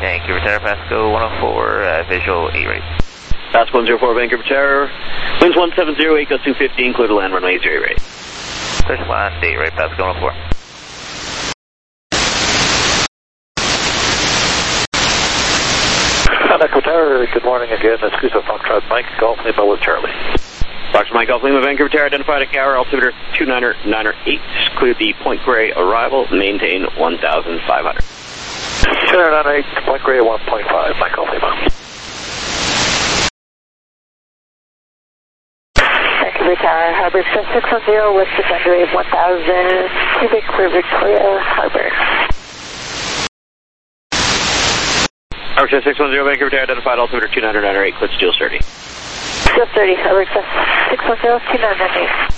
Vancouver Tower, Pasco 104, visual 8 right. Pasco 104, Vancouver Tower. Winds 1708, gust 215, clear to land, runway 08 right. Clear to land, 8 right, Pasco 104. Echo Tower, good morning again. That's Cruise Foxtrot Mike, Golf Lima with Charlie. Fox Mike, Golf Lima, Vancouver Tower, identified at Gower, altimeter 29908, clear the Point Grey arrival, maintain 1,500. 298, Point Grey 1.5, Mike Golf Lima. Vancouver Tower, Harbor 610, West Defender Wave 1000, Cubic for Victoria Harbor. Harbor 610, Vancouver Tower, identified altimeter 29908, clear Steel 30. Steel 30, Harbor 610, 2998.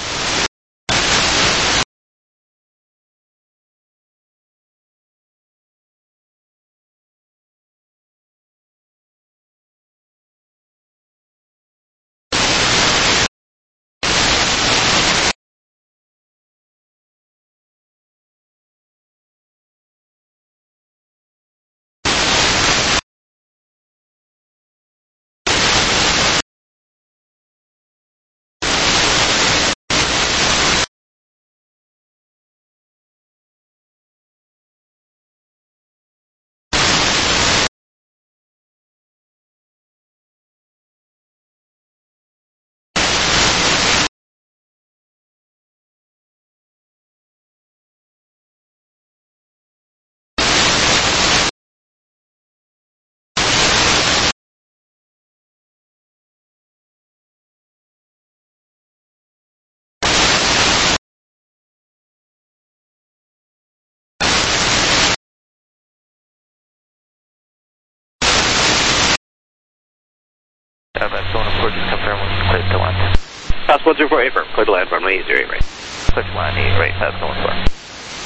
Pasco 104, just confirm when clear to land. Pasco 104, affirm, clear to land, runway 08 right. Clear to land, 8 right, Pasco 104.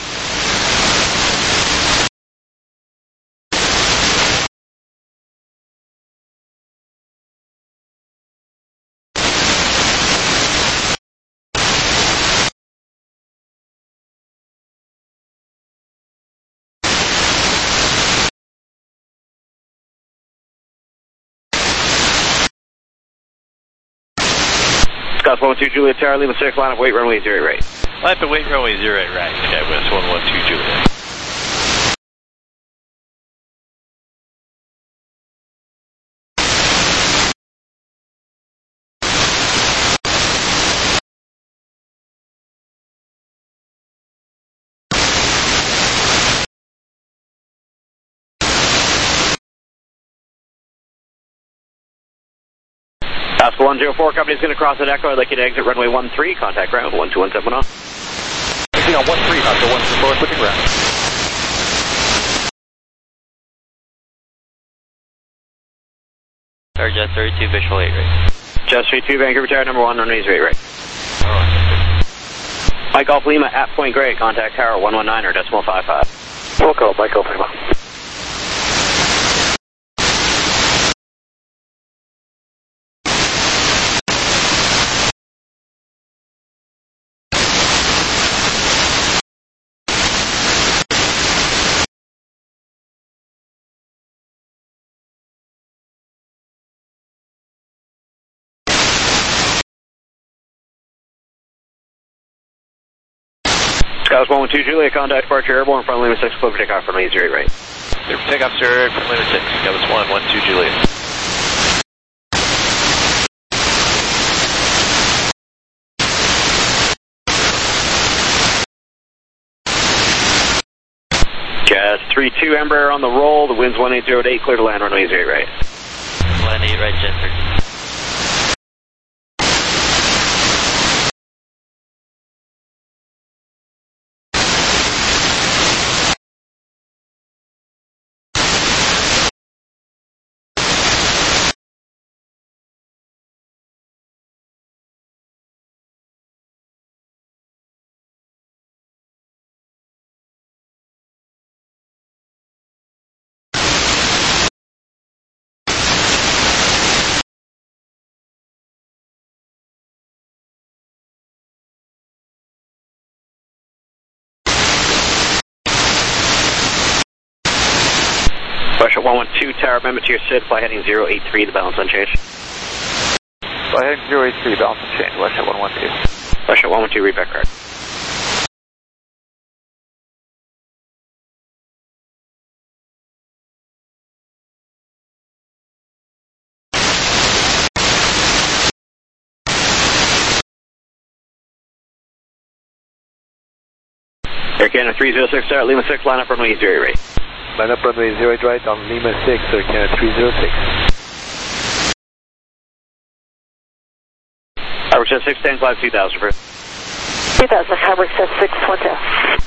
Scott 112 Juliet Tower, Lima 6, line of weight, runway 08 right. Line up weight, runway 08 right, Skywest 112 Juliet. Pasco 104, company's going to cross at Echo. I'd like you to exit runway 13, contact ground 12170. Exiting on 13, Pasco 104, switching ground. Tower Jet 32, visual 8 right. Jet 32, Vancouver Tower, number 1, runway 08 right. Mike Golf Lima at Point Grey, contact tower 119 or decimal 55. Wilco, Mike Golf Lima. Scouts 112 Juliet, contact departure airborne from Lima 6, clear for takeoff from 08 right. Clear for takeoff, sir, from Lima 6, Skywest 112 Juliet. Jazz 32, Embraer on the roll, the wind's 18008, clear to land, runway 08 right. Land 8 right, Jet 32. Russia 112, tower amendment to your SID, fly heading 083, the balance unchanged. Fly heading 083, balance unchanged, Russia 112. Russia 112, read back card. Air Canada 306, start Lima 6, line up runway 08 right. Line up runway 08 right on Lima 6, Air Canada 306. Harbor Jet 610, climb 2000 first. 2000, Harbor Jet 610.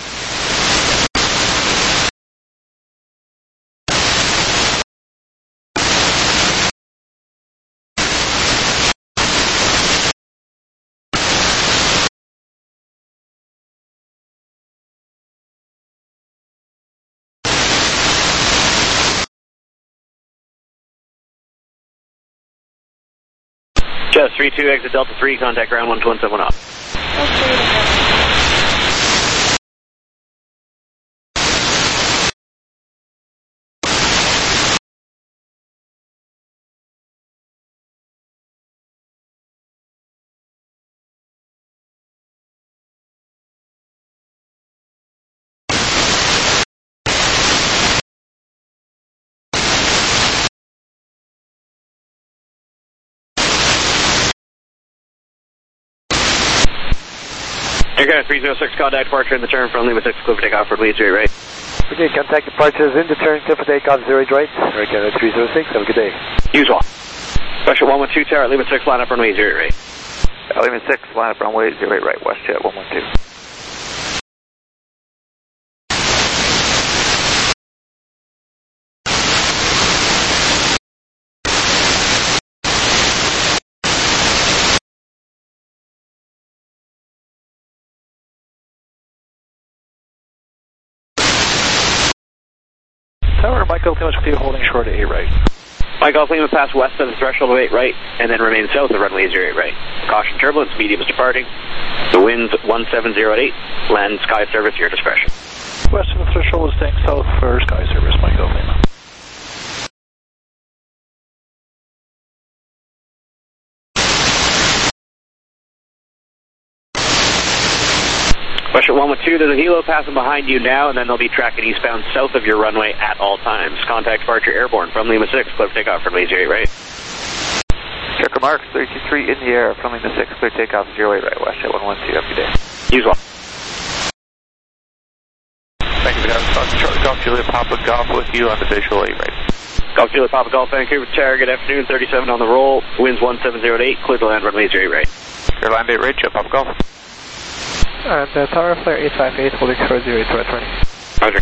Jet 32, exit Delta 3, contact ground 127 off. Air Canada 306, contact departure in the turn from Lima 6, clear for takeoff for Leeds 08 right. Okay, contact departures in the turn, clear for takeoff 08 right. Air Canada 306, have a good day. Usual. Russia 112, tower Lima 6, line up runway 08 right. Lima 6, line up runway 08 right, WestJet 112. Tower, Michael, Lima clear holding short 8 right. Mike Golf Lima pass west of the threshold of 8 right, and then remain south of runway 08 right. Caution turbulence, medium is departing. The wind's 170 at 8, land sky service, your discretion. West of the threshold is staying south for sky service, Michael Lima. Russia 112, there's a helo passing behind you now, and then they'll be tracking eastbound south of your runway at all times. Contact departure airborne from Lima 6, clear for takeoff from Leeds 08 right. Checker mark 323 in the air from Lima 6, clear takeoff 08 right, WestJet 112, have a good day. Usual. Thank you for having Charlie Golf, Juliet Papa Golf with you on the visual 8 right. Golf Juliet Papa Golf, Vancouver Tower, good afternoon, 37 on the roll, winds 1708, clear to land runway 08 right. Your land 8 right, Jet Papa Golf. And Tower Flare 858, holding short 08 right, ready. Roger.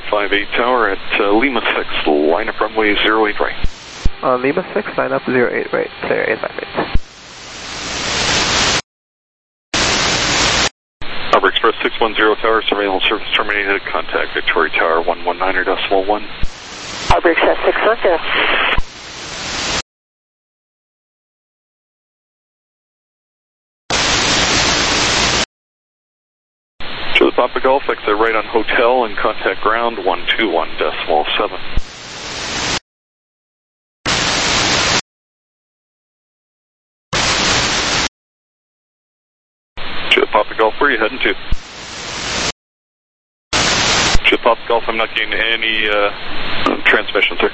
858 tower at Lima 6, line up runway 08 right. Lima 6, line up 08 right, clear 858. Harbor Express 610 tower, surveillance service terminated, contact Victoria Tower 119.1. Harbor Express 610. To the Papa Golf, exit right on hotel and contact ground 121.7. To the Papa Golf, where are you heading to? To the Papa Golf, I'm not getting any transmission, sir.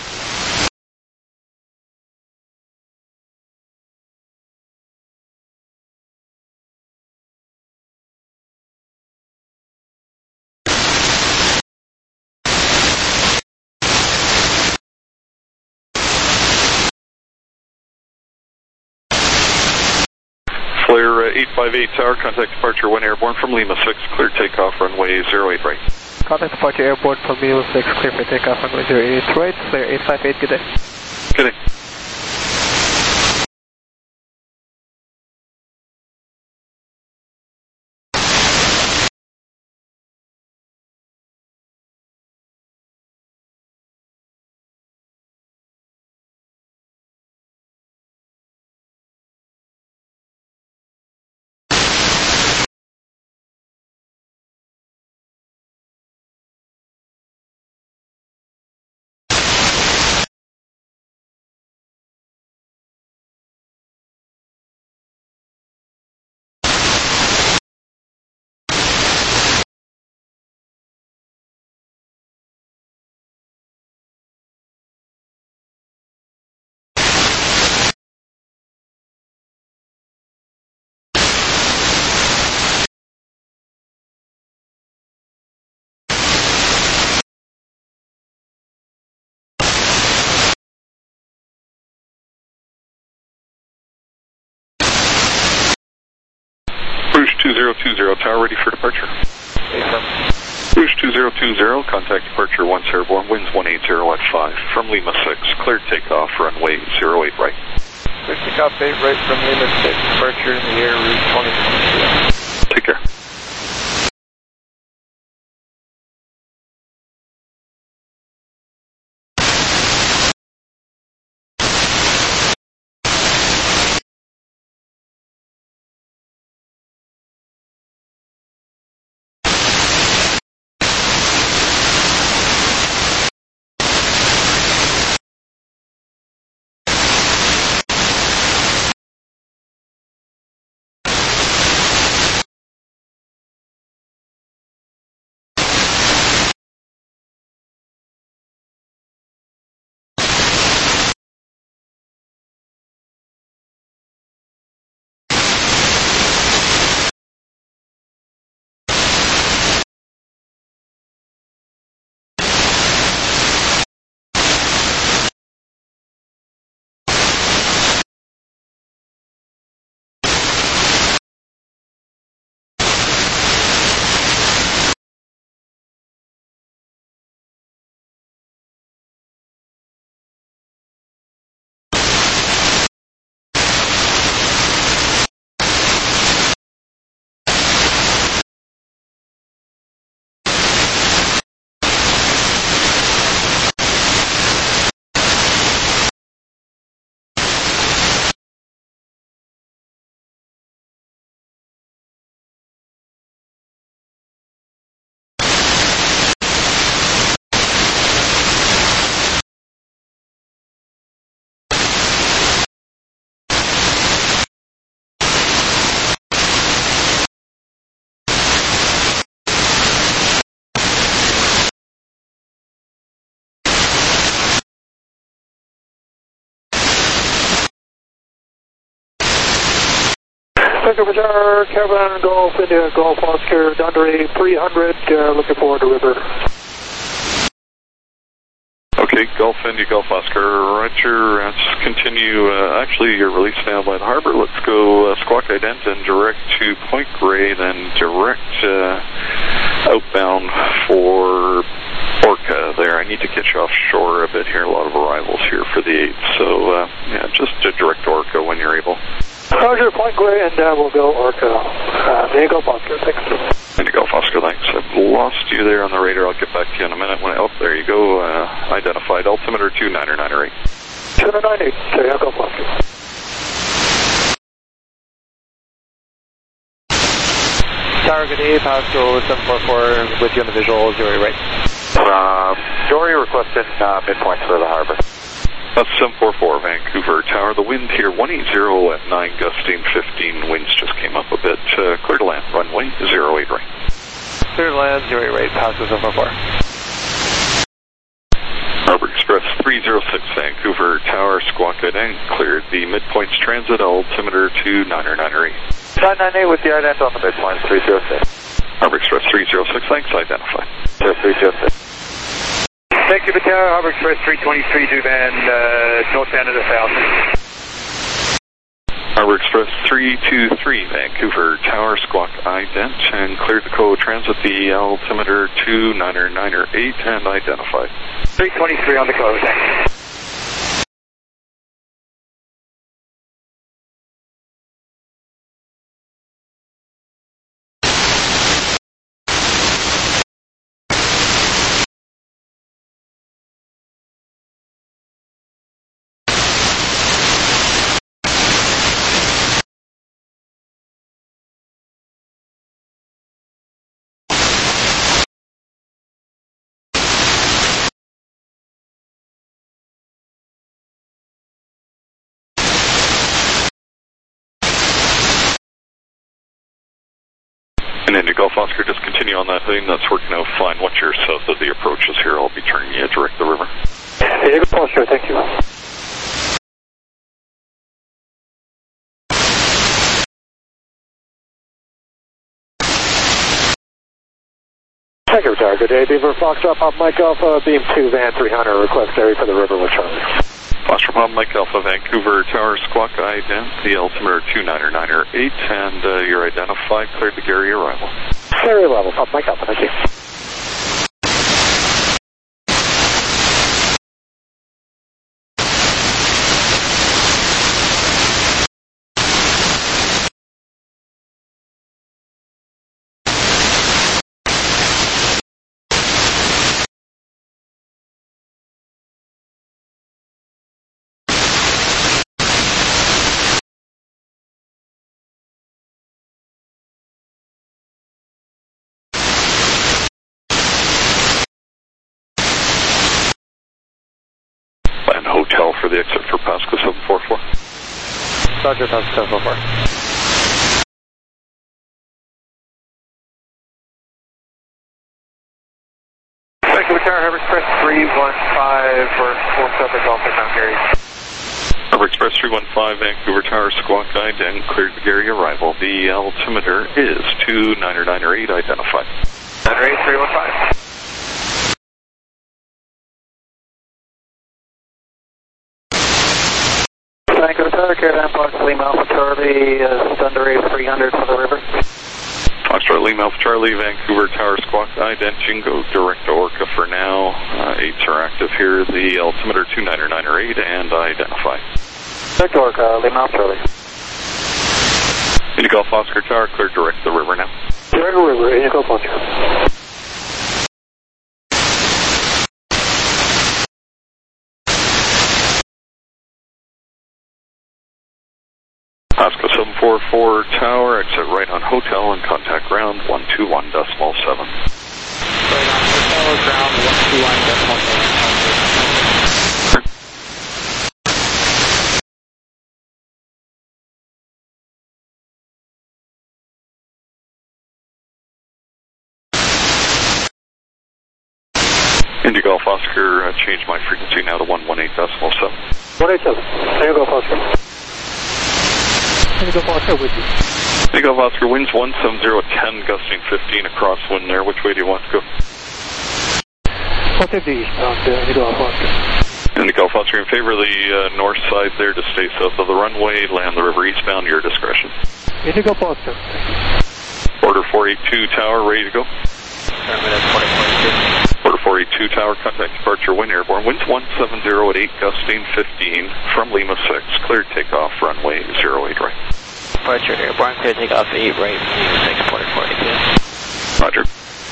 Flare 858 tower, contact departure 1 airborne from Lima 6, clear takeoff runway 08 right. Contact departure airport from Lima 6, clear for takeoff runway 08 right, clear 858, good day. Good day. Rouge 2020, tower ready for departure. Rouge 2020, contact departure 1 airborne, winds 180 at 5, from Lima 6, cleared takeoff, runway 08 right. Clear takeoff 8 right from Lima 6, departure in the air, route 20. Take care. Second Bajar, Caravan, Golf, India, Golf, Oscar, Dundee, 300, looking forward to river. Okay, Golf India, Golf Oscar, Roger, let's continue, actually you're released now by the harbor, let's go squawk ident and direct to Point Grey, then direct outbound for there. I need to get you offshore a bit here. A lot of arrivals here for the 8th. So, yeah, just direct Orca when you're able. Roger, point Gray, and we'll go Orca. Indigo Oscar, thanks. Indigo Oscar, thanks. I've lost you there on the radar. I'll get back to you in a minute. There you go. Identified altimeter 2998. 2998, Indigo Oscar. Tower, good day, Pascal 744 with you on the visual, Jory right. Jory requested midpoint for the harbor. That's 744 Vancouver Tower. The wind here 180 at 9, gusting 15. Winds just came up a bit. Clear to land, runway 08 right. Clear to land, 08 right, Pascal 744. Harbor Express 306 Vancouver Tower, squawk and cleared the midpoints transit, altimeter 2998. 998 with the ident on the midpoint, 306. Harbor Express 306, thanks, identified. 306. Thank you, Tower, Harbor Express 323, Duvan, North Canada South. Harbor Express 323 Vancouver Tower, squawk ident, and cleared the co-transit, the altimeter 2998, and identified. 323 on the close, thanks. And Indigo Oscar, just continue on that thing. That's working out fine. Once you're south of the approaches here, I'll be turning you direct the river. Indigo Oscar, thank you. Thank you, Tower. Good day, Beaver Foxtrot, Pop Mike Alpha, Beam 2, Van 300, request area for the river with Charlie. Foxtrot, Pop Mike Alpha, Vancouver Tower, squawk ident, the altimeter 2998, and you're identified, cleared the Gary arrival. Gary level, Pop Mike Alpha, thank you. And hotel for the exit for Pasco 744. Roger, Pascal 744. Thank you, Tower, Harbor Express 315 for 4 subject Alpha, Mount Gary. Harbor Express 315 Vancouver Tower, squawk ident, cleared the Gary arrival. The altimeter is 2998, identified. 998, 315. Thank you, Tower, Caravan Fox, Lima Alpha Charlie, Thunder Ray 300 for the river. Foxtrot, Lima Alpha Charlie, Vancouver Tower, squawk ident, Jingo, direct to Orca for now. 8s are active here, the altimeter 2998, and identified. Direct to Orca, Lima Alpha Charlie. Indigo Oscar Tower, clear direct to the river now. Direct to the river, Indigo Oscar. Pasco 744 Tower, exit right on hotel and contact ground 121.7. Right on hotel, ground 121.7. Indigo Oscar, change my frequency now to 118.7. 187, Indigo Oscar. Indigo Oscar with you. Indigo Oscar, winds 170, gusting 15 across wind there. Which way do you want to go? 150 eastbound, Indigo Oscar. Indigo Oscar, in favor of the north side there to stay south of the runway, land the river eastbound, your discretion. Indigo Oscar. Order 482 Tower, ready to go. Terminus 2022. Order 482 tower, contact departure, wind airborne, winds 170 at 8, gusting 15 from Lima 6, cleared takeoff, runway 08 right. Departure airborne, clear takeoff 8 right, Lima 6, port 42. Roger.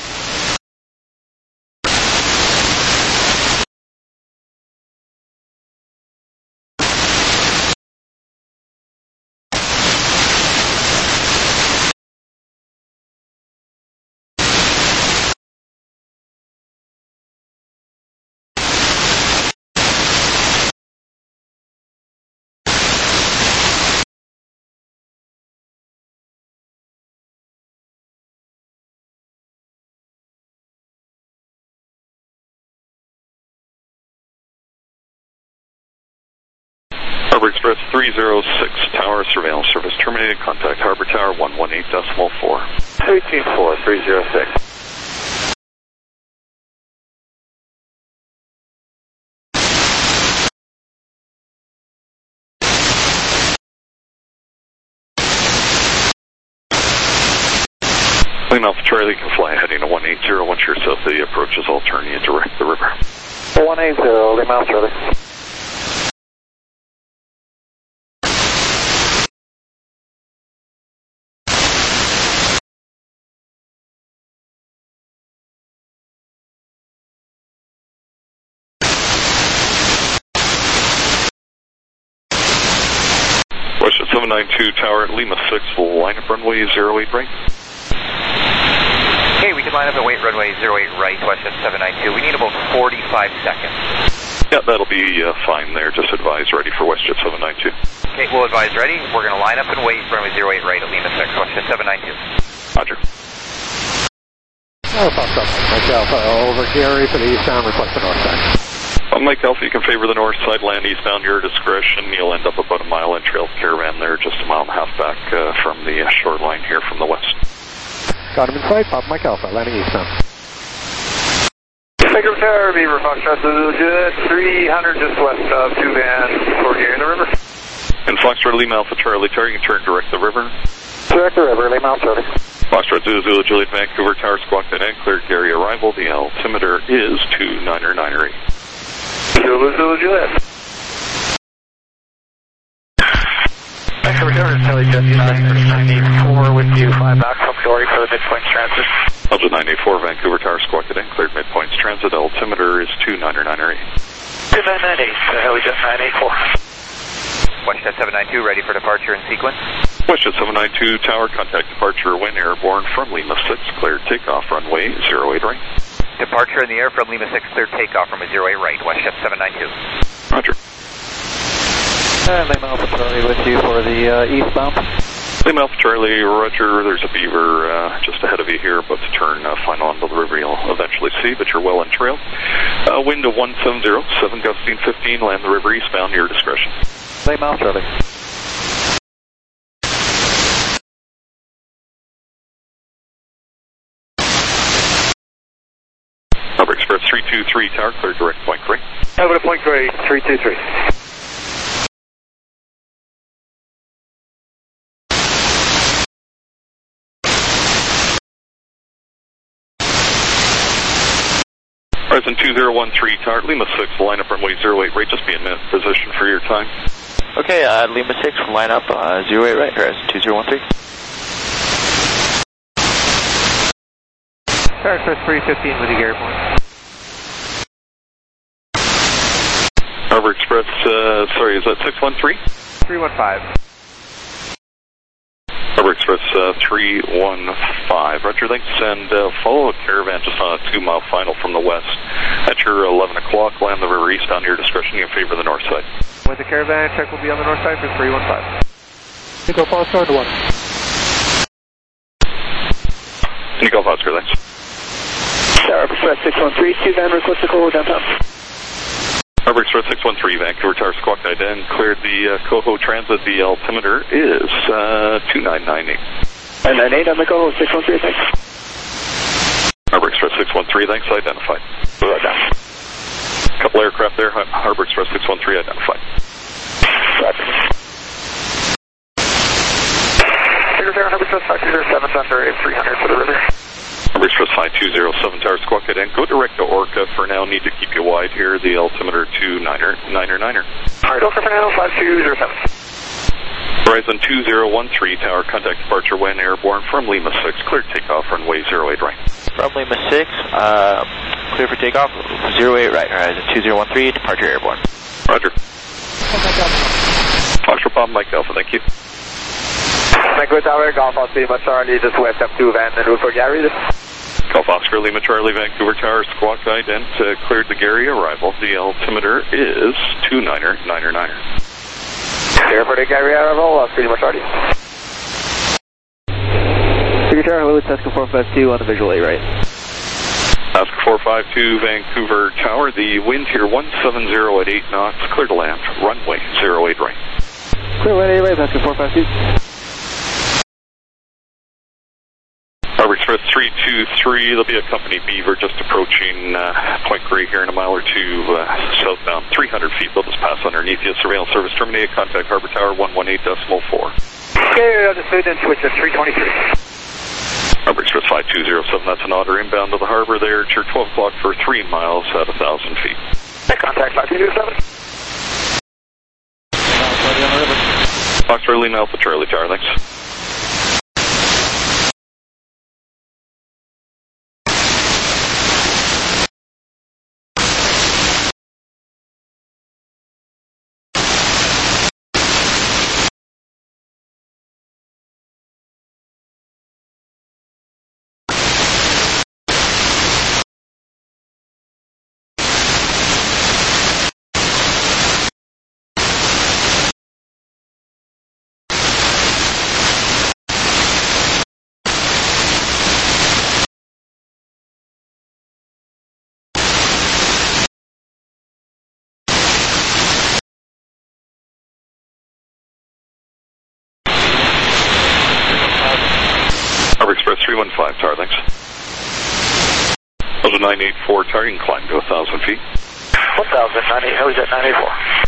Harbor Express 306 tower, surveillance service terminated, contact Harbor Tower 118.4. 184, 306. Lima Alpha Charlie can fly heading to 180 once you're south of the approach is all turn you direct the river. 180, Lima Alpha Charlie. Westjet 792 tower, Lima 6, line up runway 08 right. Okay, we can line up and wait runway 08 right, Westjet 792. We need about 45 seconds. Yeah, that'll be fine there. Just advise ready for Westjet 792. Okay, we'll advise ready. We're going to line up and wait runway 08 right at Lima 6, Westjet 792. Roger. Fox up, Mike Alpha, over Gary for the eastbound, request the north side. Mike Alpha, you can favor the north side, land eastbound, your discretion. You'll end up about a mile in trail caravan there, just a mile and a half back from the shoreline here from the west. Got him in sight, Pop Mike Alpha, landing eastbound. Baker Tower, Beaver Foxtrot, good, 300 just west of 2 Van, for here in the river. And Foxtrot Lima Alpha Charlie Tower, you can turn direct the river. Direct the river, Lima Alpha Charlie. Foxtrot Zulu Juliet Vancouver Tower, squawk that end, cleared Gary arrival. The altimeter is 2998. Zulu Juliet. Vancouver Tower, Charlie Jet 994 with you, fly back from Dory for the midpoint transit. Delta 984, Vancouver Tower, squawk that end, cleared midpoints transit. Altimeter is 2998. 2998, Heli Jet 984. Westjet 792 ready for departure in sequence. Westjet 792 tower, contact departure, wind airborne from Lima 6, cleared takeoff, runway 08 right. Departure in the air from Lima 6, cleared takeoff from 08 right, Westjet 792. Roger. And Lima Alpha Charlie with you for the eastbound. Lima Alpha Charlie, Roger, there's a beaver just ahead of you here, about to turn final onto the river. You'll eventually see, but you're well in trail. Wind of 170, 7 gusting 15, land the river eastbound, your discretion. Lima Alpha Charlie. Harbor Express 323 tower, clear direct point Gray. Over to point Gray, 323. Horizon 2013 tower, Lima 6, line up runway 08 right, just be in position for your time. Okay, Lima 6, line up 08 right, Horizon 2013. Tower Express 315 with you, Gary Point. Harbor Express, sorry, is that 613? 315. Harbor Express 315. Roger, thanks, and follow a caravan just on a 2-mile final from the west. At your 11 o'clock, land the river eastbound, your discretion, you favor the north side. With the caravan, check will be on the north side for 315. Nico Foxtrot to 1. Nico Foxtrot, thanks. Tower Express 613, 2 Van, request to call downtown. Harbor Express 613, Vancouver Tower, squawk IDEN, cleared the Coho Transit. The altimeter is 2998. 998 on the Coho, 613, thanks. Harbor Express 613, thanks, identified. Right down. Couple aircraft there, Harbor Express 613, identified. Roger. Harbor Express 507 under 300 for the river. Express 5207 Tower Squawk and go direct to Orca for now. Need to keep you wide here. The altimeter 29er. Alright, Orca for now, 5207. Horizon 2013 Tower, contact departure when airborne from Lima 6. Clear takeoff, runway 08 right. From Lima 6, clear for takeoff, 08 right. Horizon 2013, departure airborne. Roger. Foxtrot Papa Mike Alpha, thank you. Vancouver Tower, Golf Oscar Lima Charlie, just west up 2 Van and route for Gary. Golf Oscar Lima Charlie, Vancouver Tower, Squawk ident, cleared the Gary arrival. The altimeter is 29er. Clear for the Gary arrival, Oscar Lima Charlie. Vancouver Tower, hello, it's Oscar 452 on the visual 8 right. Oscar 452, Vancouver Tower, the wind here 170 at 8 knots, clear to land, runway 08 right. Clear runway 8 right, Oscar 452. Harbor Express 323, there'll be a company Beaver just approaching Point Grey here in a mile or two southbound, 300 feet. They'll just pass underneath you. Surveillance service terminated. Contact Harbor Tower 118.4. Okay, understood, and switch to 323. Harbor Express 5207, that's an Otter inbound to the harbor there. It's your 12 o'clock for 3 miles at 1,000 feet. Contact 5207. Foxtrot Lima Alpha Charlie Tower, thanks. Harbor Express 315 Tower, thanks. Those are 984 Tower, you can climb to 1,000 feet. 1,090, how is that 984?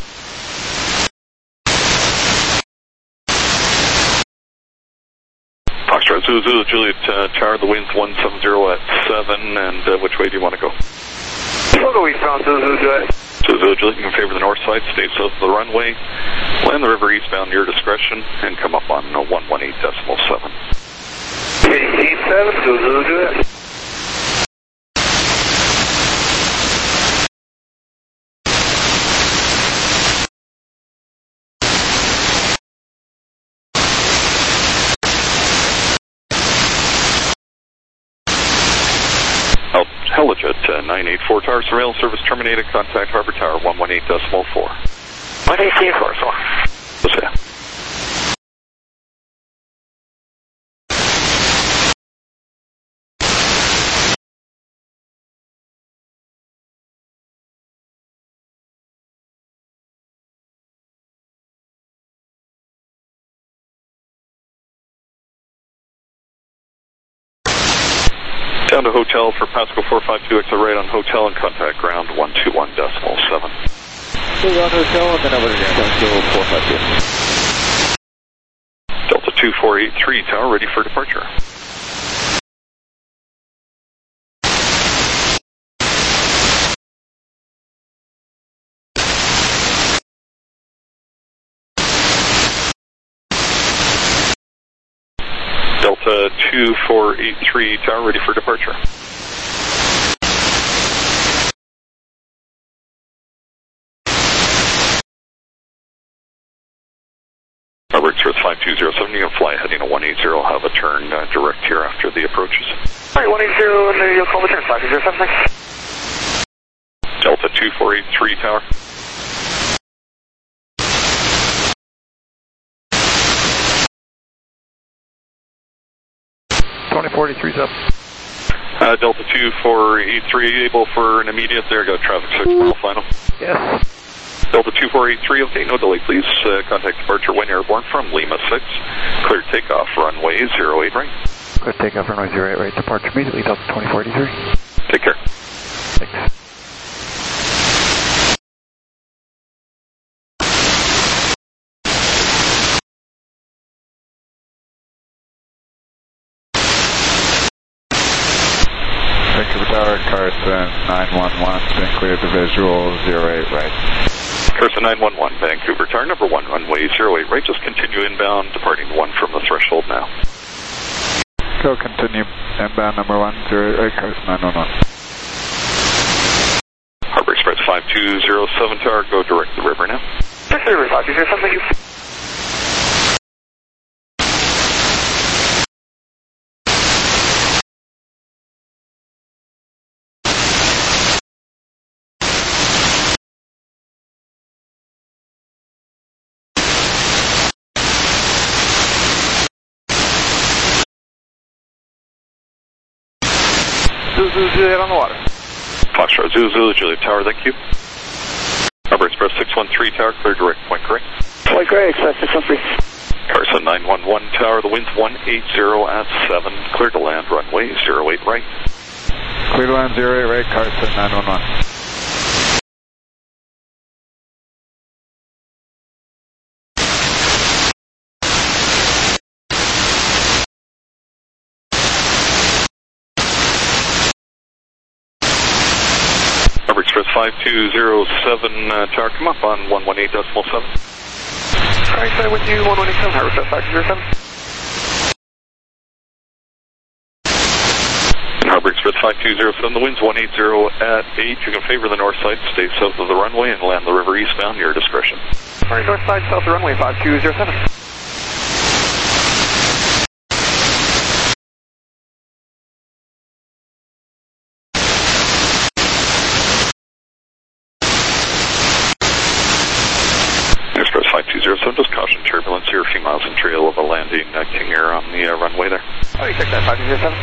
Foxtrot Zulu Juliet Tower, the wind's 170 at 7, and which way do you want to go? We'll go eastbound, Zulu Juliet. Zulu Juliet, you can favor the north side, stay south of the runway, land the river eastbound your discretion, and come up on 118.7. 18.7, Zulu Juliet. Helijet 984 Tower, surveillance service terminated. Contact Harbor Tower 118.4. 118.4, so. Yes, yeah. Down to hotel for Pascal 452, exit right on hotel and contact ground 121.7. We're on hotel and then over to Pascal 452. Delta 2483 Tower, ready for departure. Delta 2483 Tower, ready for departure. Harbor Express 5207, you can fly heading to 180, have a turn direct here after the approaches. Alright, 180, and you'll call the turn, 5207, thanks. Delta 2483 Tower. Delta 2483, able for an immediate there, got traffic 6 mile final. Yes. Delta 2483, okay, no delay please. Contact departure when airborne from Lima 6. Clear takeoff, runway 08 right. Clear takeoff, runway 08 right. Departure immediately, Delta 2483. Take care. Thanks. Carson 911, been cleared to visual 08 right. Carson 911, Vancouver, tower number 1, runway 08 right, just continue inbound, departing 1 from the threshold now. Go continue inbound number 1, 08 right, Carson 911. Harbor Express 5207 tower, go direct the river now. Direct the river, 5207, thank you. Zulu, Juliet on the water. Foxtrot Zulu, Juliet tower, thank you. Harbor Express 613 tower, clear direct point correct. Point correct, Express 613. Carson 911 tower, the wind's 180 at 7, clear to land, runway 08 right. Clear to land 08 right, Carson 911. Harbor Express 5207 tower, come up on 118.7. Alright, so with you, 118, Harbor Express 5207. Harbor Express 5207, the wind's 180 at 8. You can favor the north side, stay south of the runway, and land the river eastbound, your discretion. Alright, north side, south of the runway, 5207. Express 5207, just caution turbulence here, a few miles in trail of a landing King Air on the runway there. Oh, you check that, 5207.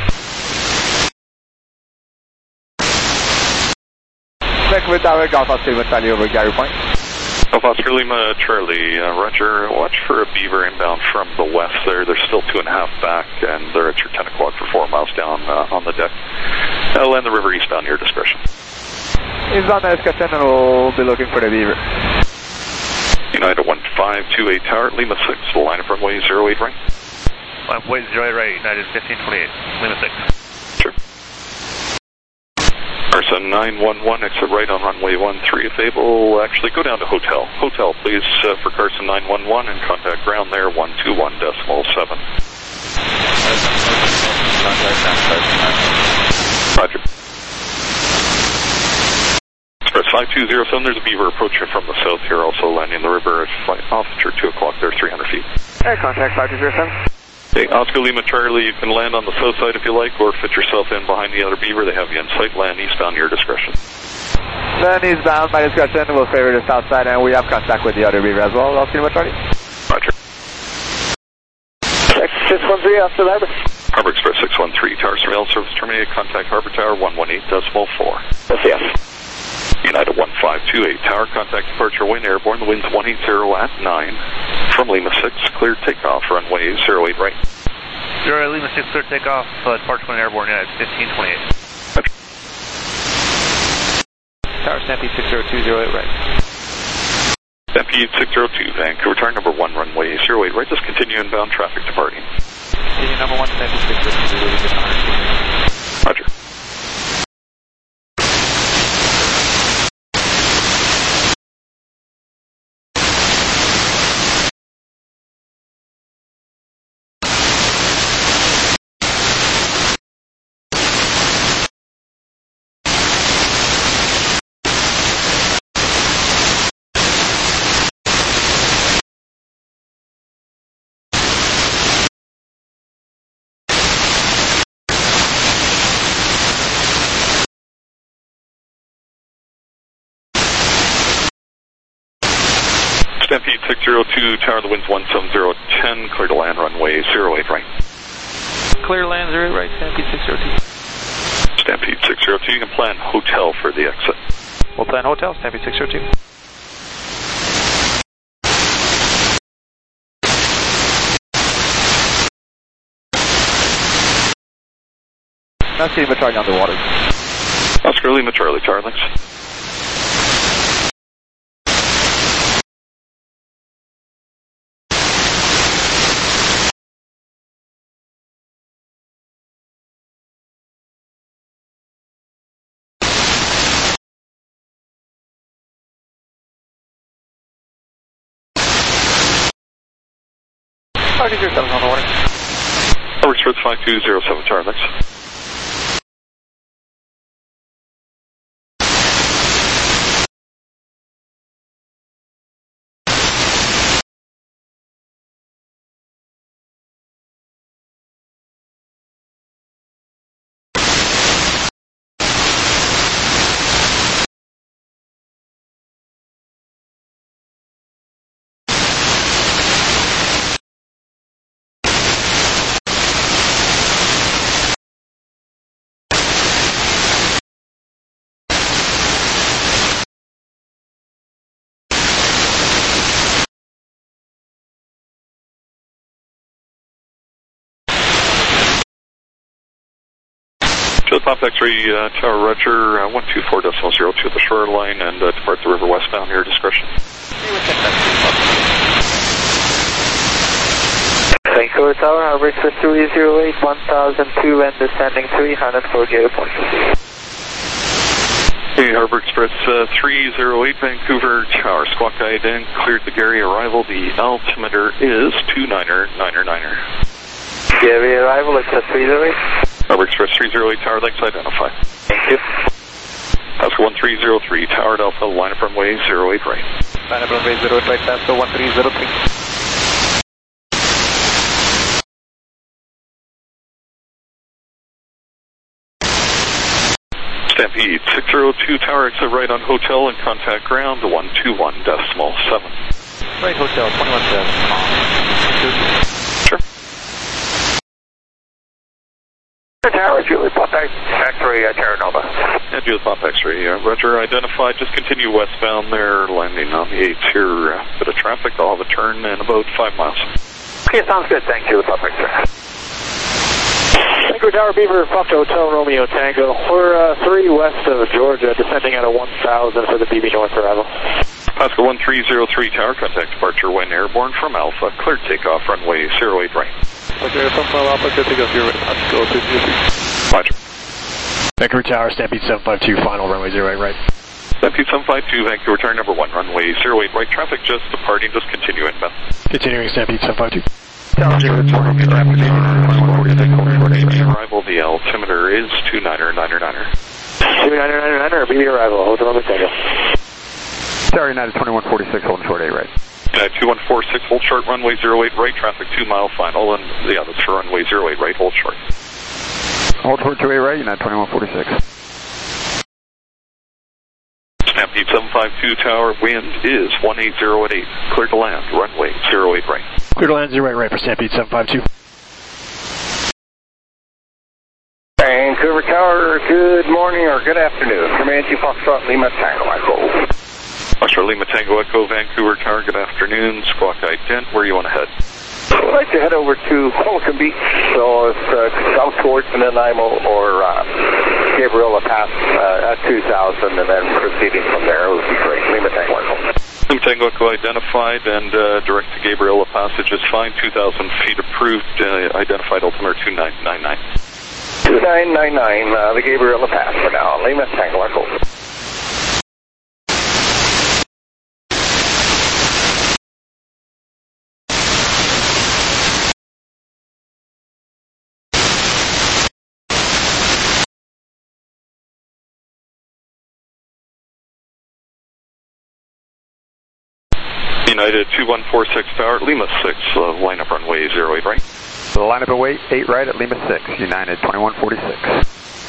Vancouver Tower, Golf Oscar Lima Charlie over Gary Point. Golf Oscar Lima Charlie, Roger, watch for a beaver inbound from the west there. They're still 2.5 back, and they're at your 10 o'clock for 4 miles down on the deck. They'll land the river eastbound, your discretion. Eastbound discussion, and we'll be looking for the beaver. United 1528 tower, Lima 6, the line of runway 08 right. Runway 08 right, United 1528, Lima 6. Sure. Carson 911, exit right on runway 13 if able. Actually, go down to hotel. Hotel, please, for Carson 911 and contact ground there, 121.7. Roger. Express 5207, there's a beaver approaching from the south here, also landing the river at off at 2 o'clock there, 300 feet. Alright, contact 5207. Okay, Oscar Lima Charlie, you can land on the south side if you like, or fit yourself in behind the other beaver. They have you in sight. Land eastbound, your discretion. Then eastbound, my discretion, we'll favor the south side, and we have contact with the other beaver as well. Oscar Lima Charlie. Roger. 613 after that. Harbor Express 613, tower surveillance service terminated. Contact Harbor Tower 118.4. Yes. United 1528 tower, contact departure wind airborne. The wind's 180 at 9 from Lima 6, clear takeoff, runway 08 right. 08 Lima 6, clear takeoff, departure wind airborne, United 1528. Tower Stampede 602, 08 right. Stampede 602, Vancouver, tower number 1, runway 08 right, just continue inbound traffic departing. Continue number 1, Stampede 602, Roger. Stampede 602, tower, the wind's 17010, clear to land, runway 08 right. Clear land 08 right, Stampede 602. Stampede 602, you can plan hotel for the exit. We'll plan hotel, Stampede 602. Oscar Lima Charlie on the water. Oscar Lima Charlie, tower, thanks. 5207 on the warning. Harvard Express 5207, Tower, thanks. Pop X-ray, Tower Roger, 124.02 at the shoreline and depart the river westbound, your discretion. Vancouver Tower, Harbour Express 308, 1002 and descending 300 for gate appointment. Hey, Harbour Express 308, Vancouver Tower, squawk guide in, cleared the Gary arrival, the altimeter is 299er. Gary arrival, Express 308. Harbour Express 308, Tower, thanks, identified. Thank you. Pasco 1303, Tower Alpha, line up runway 08 right. Line up runway 08 right, Pasco 1303. Stampede 602, Tower, exit right on hotel and contact ground 121.7. Right, hotel 21.7. Sure. Tower, Juliet Pop X-ray, Terra Nova. Yeah, Juliet Pop X-ray, Roger, identified. Just continue westbound there, landing on the 8s here. Bit of traffic, I'll have a turn in about 5 miles. Okay, sounds good. Thank you, Pop X-ray. Vancouver Tower, Beaver, Foxtrot Hotel, Romeo Tango. We're 3 west of Georgia, descending out of 1000 for the BB North arrival. Pasco 1303, Tower, contact departure when airborne from Alpha, cleared takeoff, runway 08 right. Okay, from Alpha, clear takeoff, 08, Pasco 203. Roger. Vancouver Tower, Stampede 752, final runway 08 right. Stampede 752, Vancouver Tower, number 1, runway 08 right, traffic just departing, just continue inbound. Continuing Stampede 752. Arrival, the altimeter is 299er. 299er, BB arrival, Hotel Romeo Tango. Tower United 2146, holding short 8 right. 2146, hold short, runway 08 right, traffic 2 mile final, and the others for runway 08 right, hold short. Hold short 28 right, United 2146. Stampede 752, Tower, wind is 180 at 8, clear to land, runway 08 right. Clear to land 08 right for Stampede 752. Vancouver Tower, good morning or good afternoon. Comanche Foxtrot Lima Tango Echo. Foxtrot Lima Tango Echo, Vancouver Tower, good afternoon. Squawk ident, where you want to head? I'd like to head over to Pelican Beach, so it's south towards Nanaimo or Gabriela Pass at 2000, and then proceeding from there. It would be great. Lima Tango Echo. Lima Tango Echo identified, and direct to Gabriela Passage is fine. 2,000 feet approved, identified altimeter 2999. 2999, the Gabriela Pass for now. Lima Tango Echo. United 2146 Tower, Lima 6, line up runway 08 right. So line up at 8 right at Lima 6, United 2146.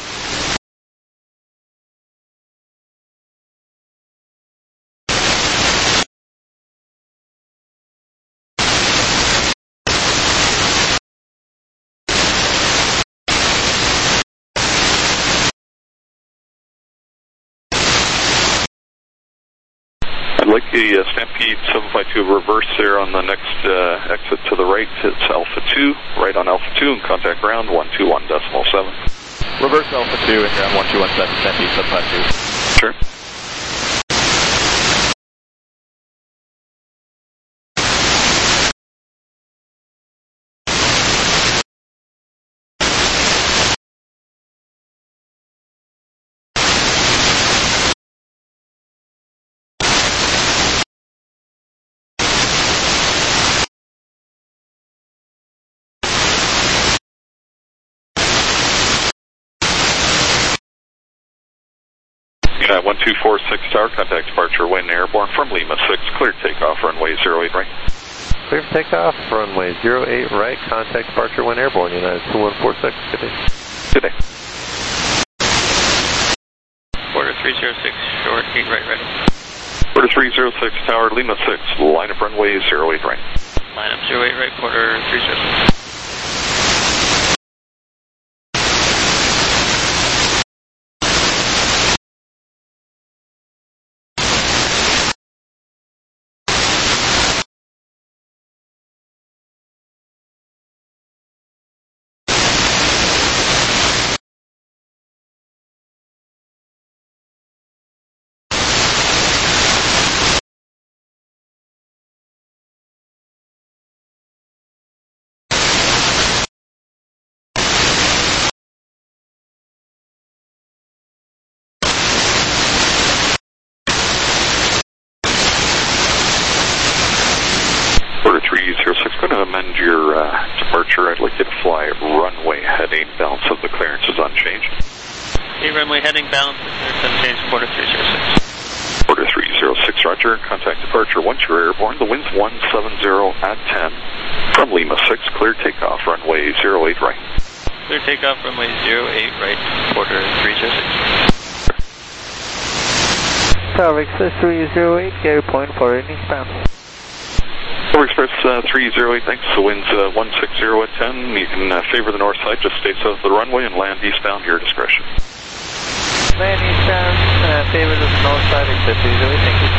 I'd like the Stampede 752 reverse there on the next exit to the right. It's Alpha 2, right on Alpha 2, and contact ground 121.7. Reverse Alpha 2 and ground 1217, Stampede 752. Sure. 1246 Tower, contact departure wind airborne from Lima 6, clear takeoff, runway 08 right. Clear for takeoff, runway 08 right, contact departure wind airborne, United 2146, good day. Good day. Quarter 306, short 8 right ready. Quarter 306 Tower, Lima 6, line up runway 08 right. Line up 08 right, quarter 306. Going to amend your departure. I'd like you to fly runway heading. Balance of the clearance is unchanged. Okay, runway heading, balance of clearance unchanged, quarter 306. Quarter 306, roger. Contact departure once you're airborne. The wind's 170 at 10. From Lima 6, clear takeoff, runway 08 right. Clear takeoff, runway 08 right, quarter 306. Tower Express 308, Gary Point for eastbound. Tower Express 308, thanks. The wind's 160 at 10. You can favor the north side, just stay south of the runway and land eastbound, your discretion. Land eastbound, favor the north side, Express 308, thank you.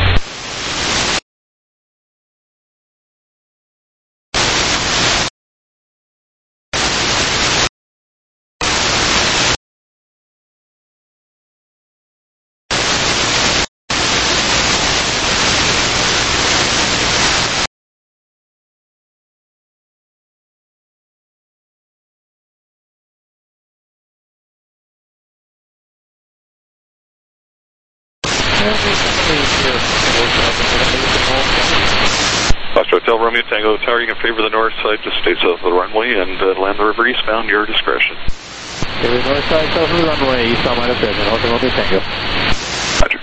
Foster Hotel Romeo Tango Tower, you can favor the north side, just stay south of the runway and land the river eastbound, your discretion. Favor the north side, south of the runway, eastbound minus 7, Hotel Romeo Tango. Roger.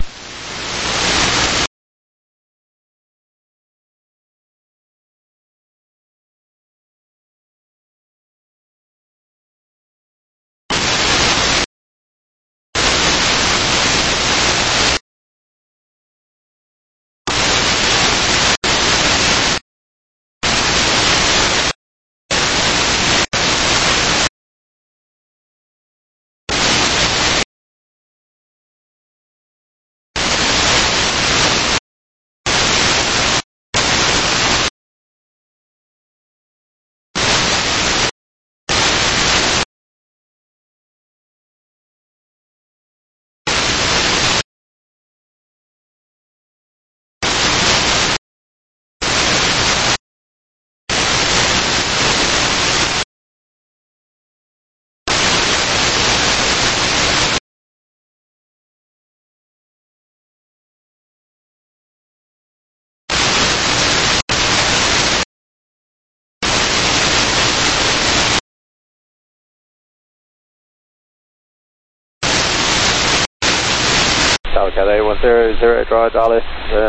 Cathay 100, draw Dallas.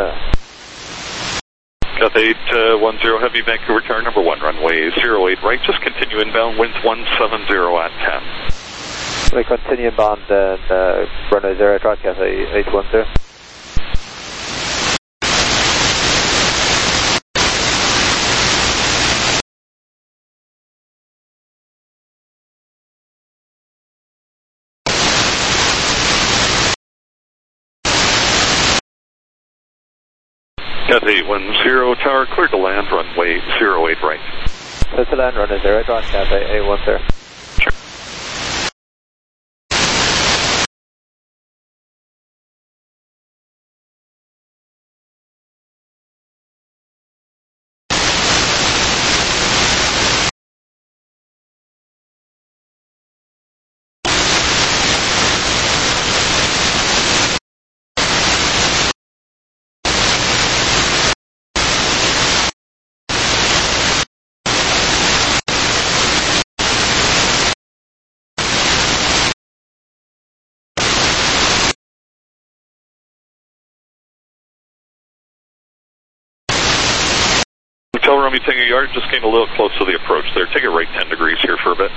Cathay 10, Heavy Vancouver Tower, number 1, runway 08 right. Just continue inbound, winds 170 at 10. We continue inbound and runway 0, draw Cathay 810. Cathay 10 Tower, clear to land, runway 08 right. Clear to land, runway 0, draw Cathay 810. Sure. Romeo Tango Yard, just came a little close to the approach there. Take it right 10 degrees here for a bit.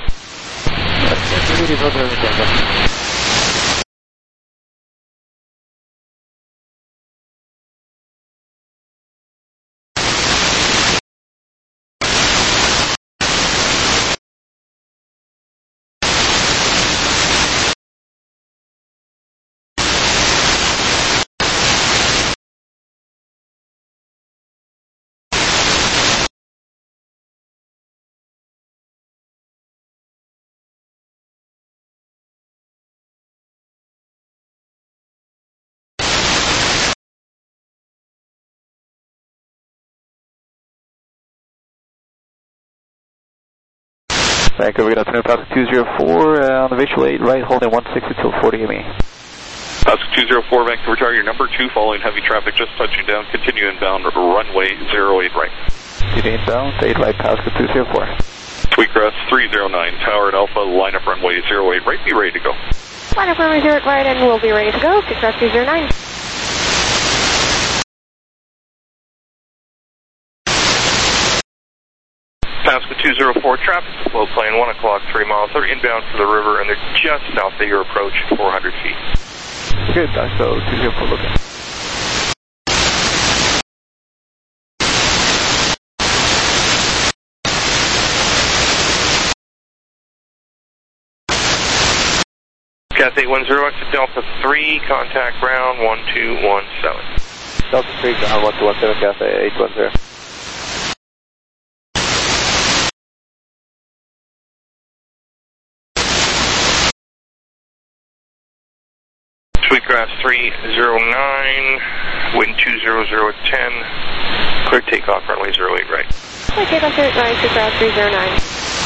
Vancouver, good afternoon, Pasco 204, on the visual 8 right, holding 160 till 40 me. Pasco 204, Vancouver Tower, your number 2, following heavy traffic, just touching down, continue inbound, runway 08 right. Continue inbound, 8 right, Pasco 204. Sweetgrass 309, Tower and Alpha, line up runway 08 right, be ready to go. Line up runway 08 right, and we'll be ready to go, Sweetgrass 309. Pasco 204, traffic flow plane, 1 o'clock, 3 miles. They're inbound to the river, and they're just south of your approach, 400 feet. Good, Pasco 204 looking. Cat 810, exit Delta 3, contact ground 1217. Delta 3, ground 1217, Cathay 810. Sweetgrass 309, wind 200 at 10, clear takeoff, runway 08 right. Clear takeoff 08 right, Sweetgrass 309.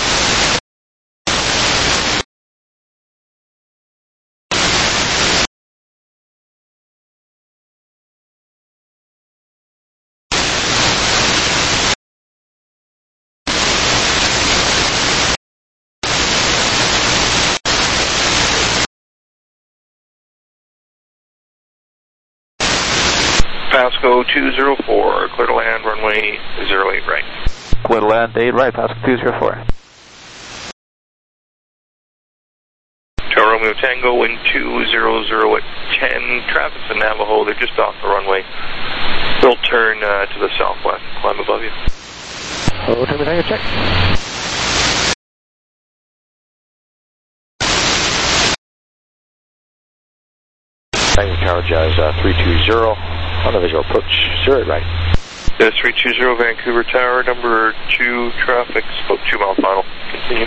Pasco 204, clear to land, runway 08 right. Clear to land, 8 right, Pasco 204. Tower Romeo Tango, wind 200 at 10, traffic's in Navajo, they're just off the runway. We'll turn to the southwest, climb above you. Hold Romeo Tango, check. Tango Tower Jazz 320. On the visual approach, 08 right. Yes, 320 Vancouver Tower, number 2, traffic, about 2 mile final. Continue.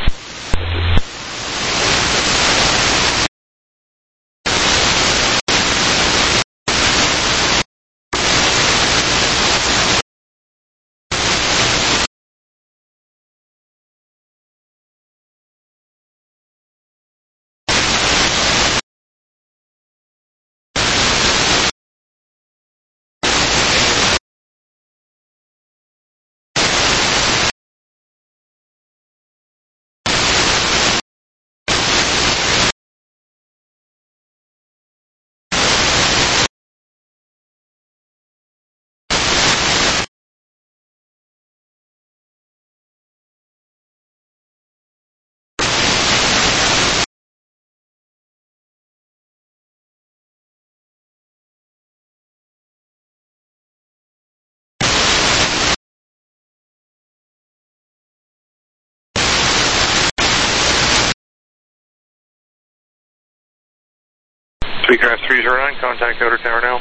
Sweetgrass 309, contact Outer Tower now.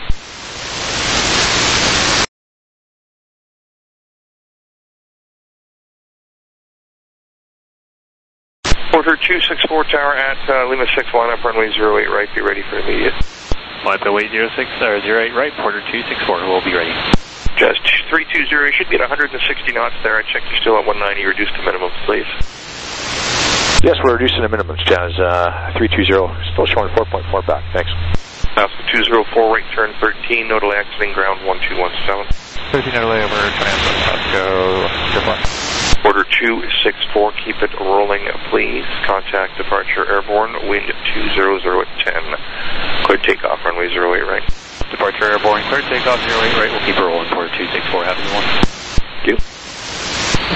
Porter 264 Tower at Lima 6, line up runway 08 right, be ready for immediate. Line up 0806, or 08 right, Porter 264, we'll be ready. Just 320, you should be at 160 knots there. I checked you're still at 190, reduced to minimum, please. Yes, we're reducing the minimums, Jazz 320, still showing 4.4 back, thanks. Pasco 204, right turn 13, no delay exiting ground 1217. 13 delay over transfer, Pasco, goodbye. Order 264, keep it rolling, please. Contact departure airborne, wind 200 at 10. Clear takeoff, runway 08 right. Departure airborne, clear takeoff 08 right, we'll keep it rolling, Porter 264, have a good one. Thank you.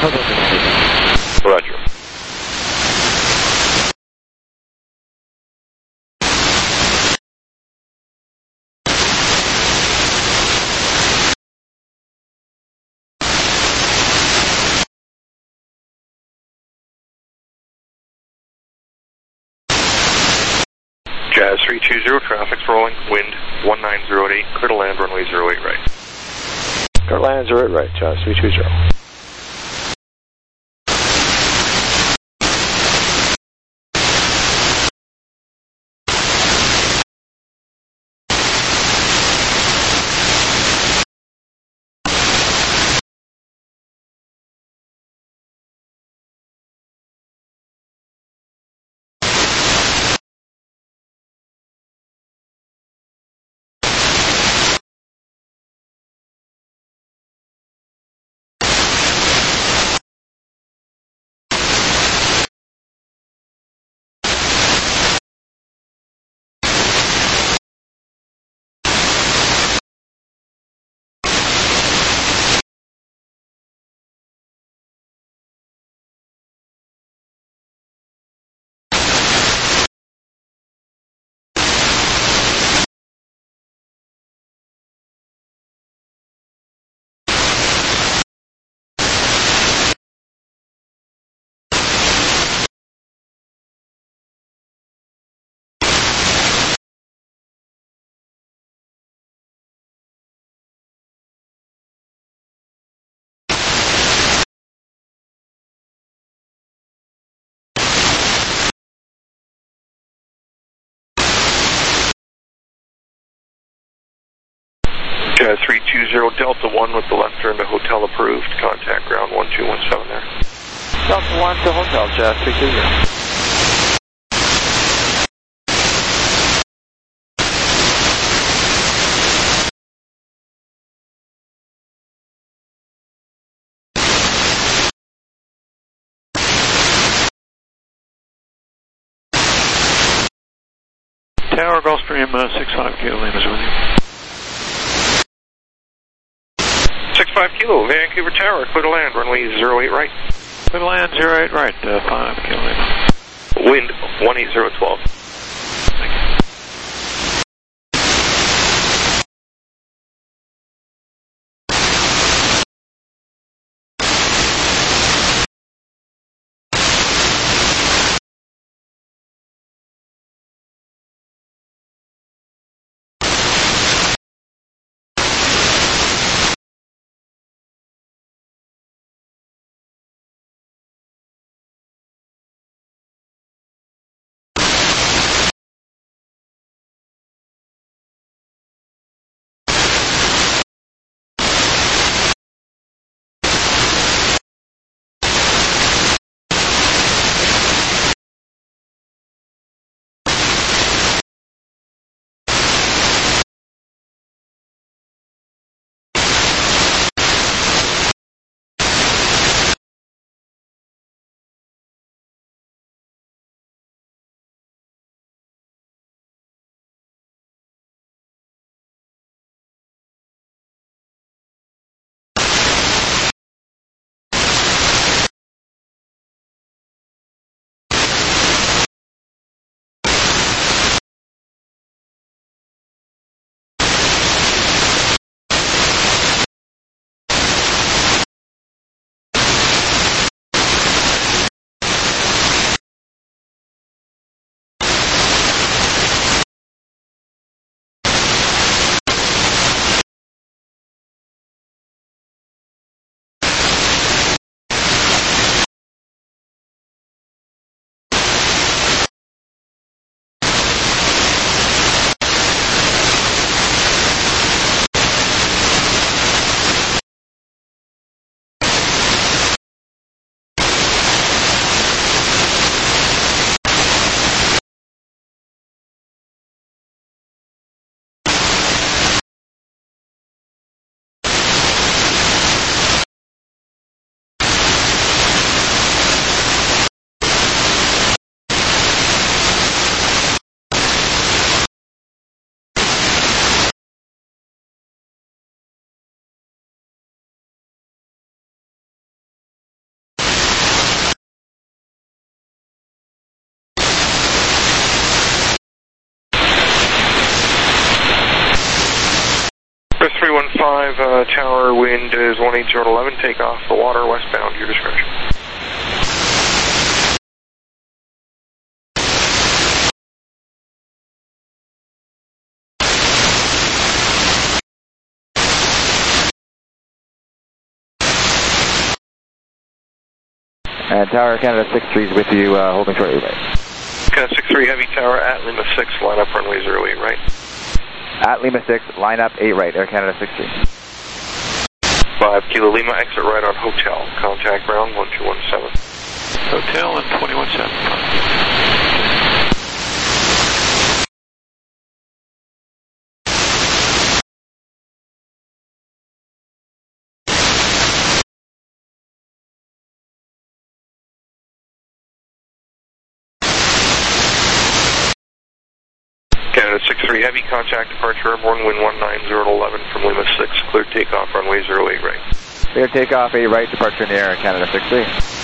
Roger. Jazz 320, traffic's rolling, wind 1908, clear to land, runway 08 right. Clear to land 08 right, Jazz 320. Jazz 320, Delta 1 with the left turn to hotel approved. Contact ground 1217 there. Delta 1 to hotel, Jazz 320. Tower, Gulfstream 65 Kilo Lima is with you. 65 Kilo, Vancouver Tower, clear to land, runway 08 right. Clear to land 08 right, 5 Kilo Lima. Wind 18012. Thank you. tower, wind is 18011, takeoff, the water westbound, your discretion. And Tower Canada 63 is with you, holding short 8 right. Canada 63 Heavy Tower at Lima 6, line up runway 08 right. At Lima 6, line up 8 right, Air Canada 63. 5 Kilo Lima, exit right on Hotel. Contact ground 1217. Hotel and 217. Canada 63 Heavy, contact departure airborne, wind 19011 from Lima 6, clear takeoff runway 08 right. Clear takeoff 8 right, departure in the air, Canada 63.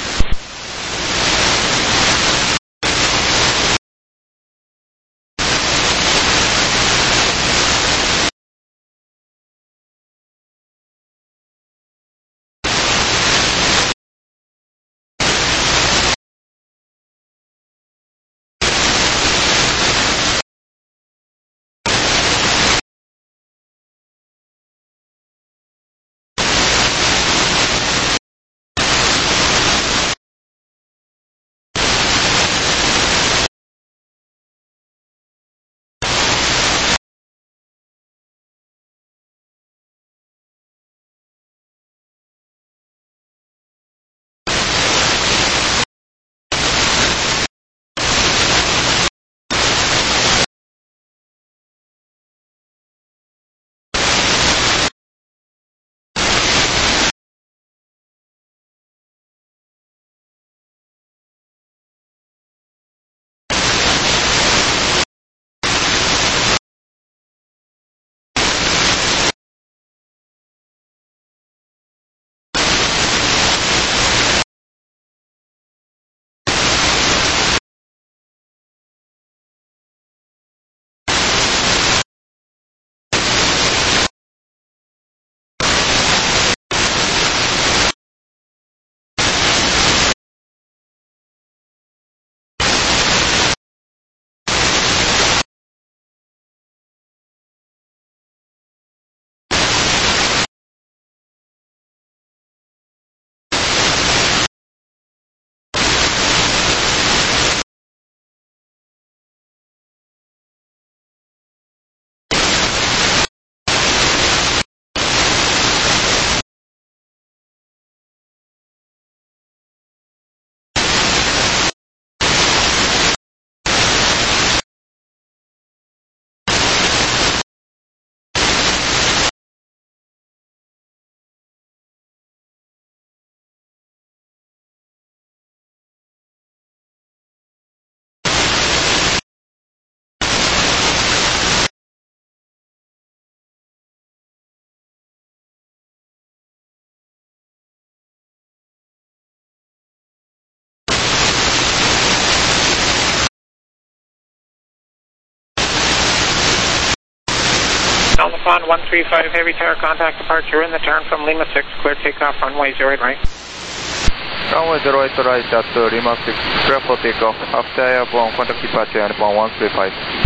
Alpha 135 Heavy Tower, contact departure in the turn from Lima 6, clear takeoff runway 08 right. Runway 08 right at Lima 6, clear for takeoff. After airborne, contact departure and 135.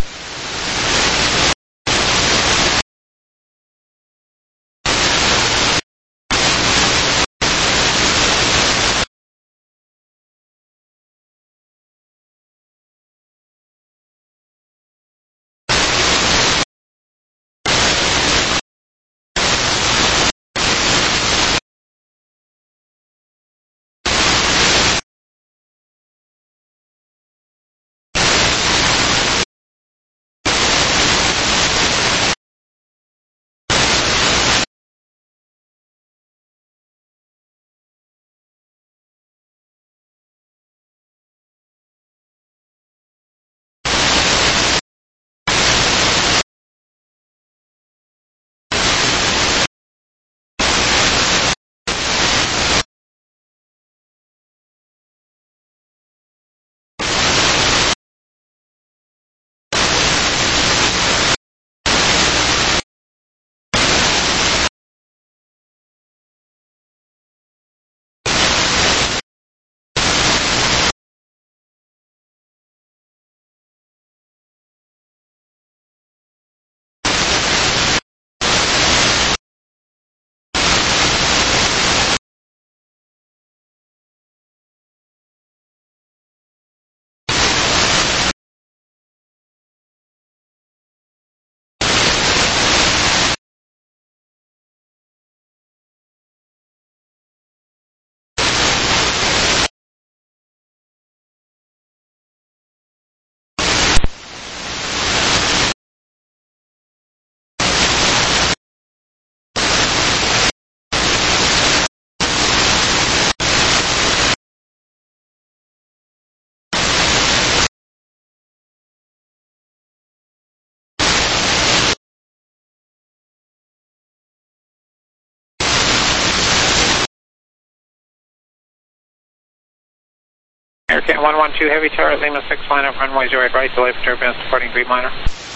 Aircan 112 Heavy Tower at Lima 6, line up runway 08 right, delay for turbulence, departing Dreamliner.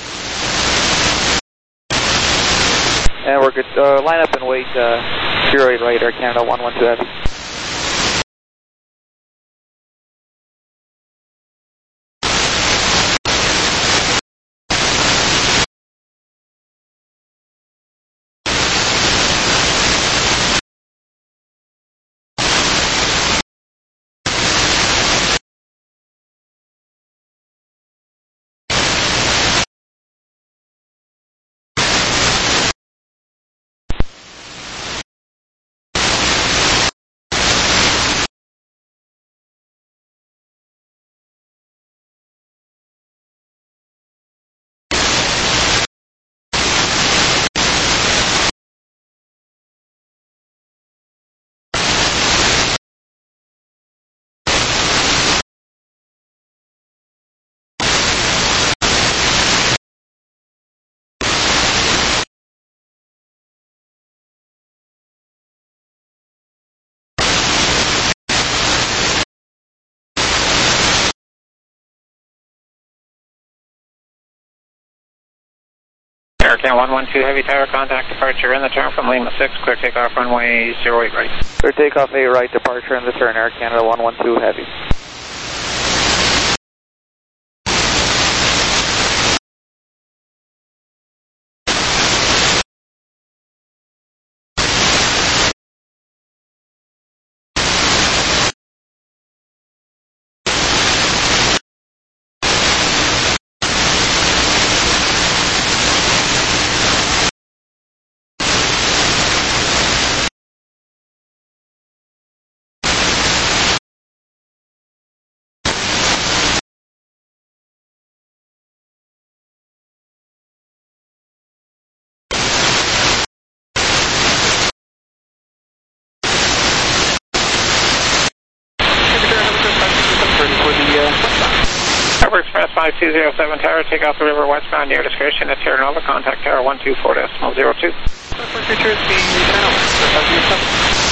And we're good. Line up and wait 08 right, Air Canada 112 Heavy. Aircan 112 Heavy Tower, contact departure in the turn from Lima 6, clear takeoff runway 08 right. Clear takeoff 8 right, departure in the turn, Air Canada 112 Heavy. Airport Express 5207 Tower, take off the river westbound near discretion at Terra Nova, contact Tower 124.02. Features being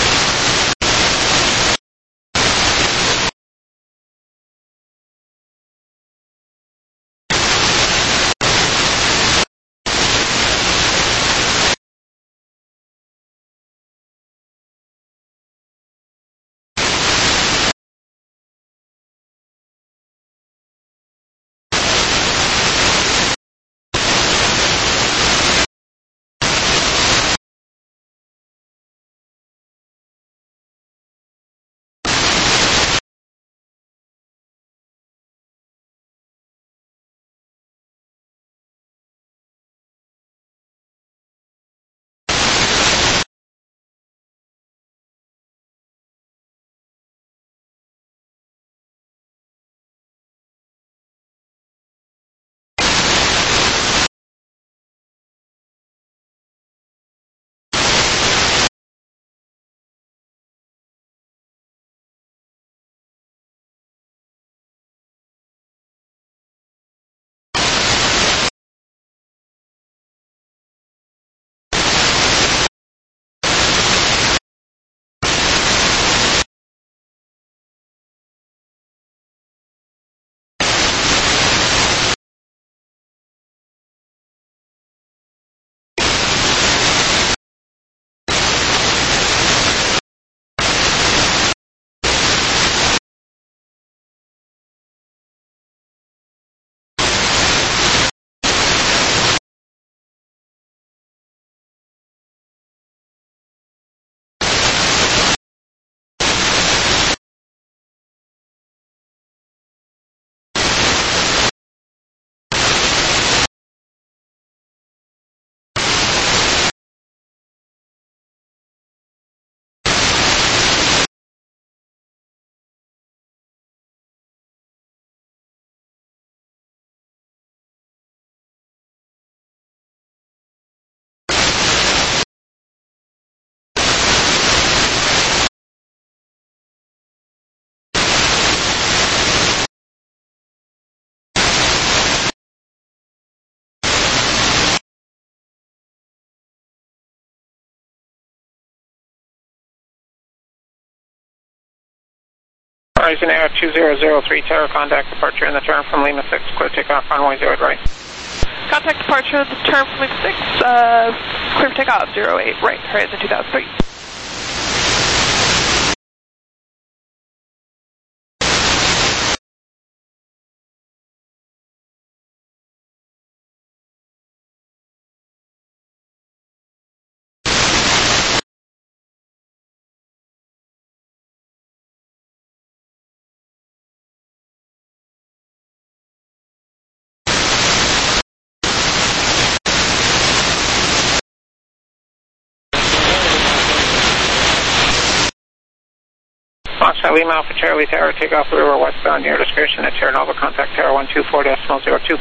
Horizon Air 2003, Tower, contact departure in the turn from Lima 6, clear takeoff, runway 08 right. Contact departure in the turn from Lima 6, clear for takeoff, 08 right, Horizon 2003. Foxtrot Lima Alpha Charlie Tower, takeoff river westbound near discretion at Terra Nova, contact Tower 124.02.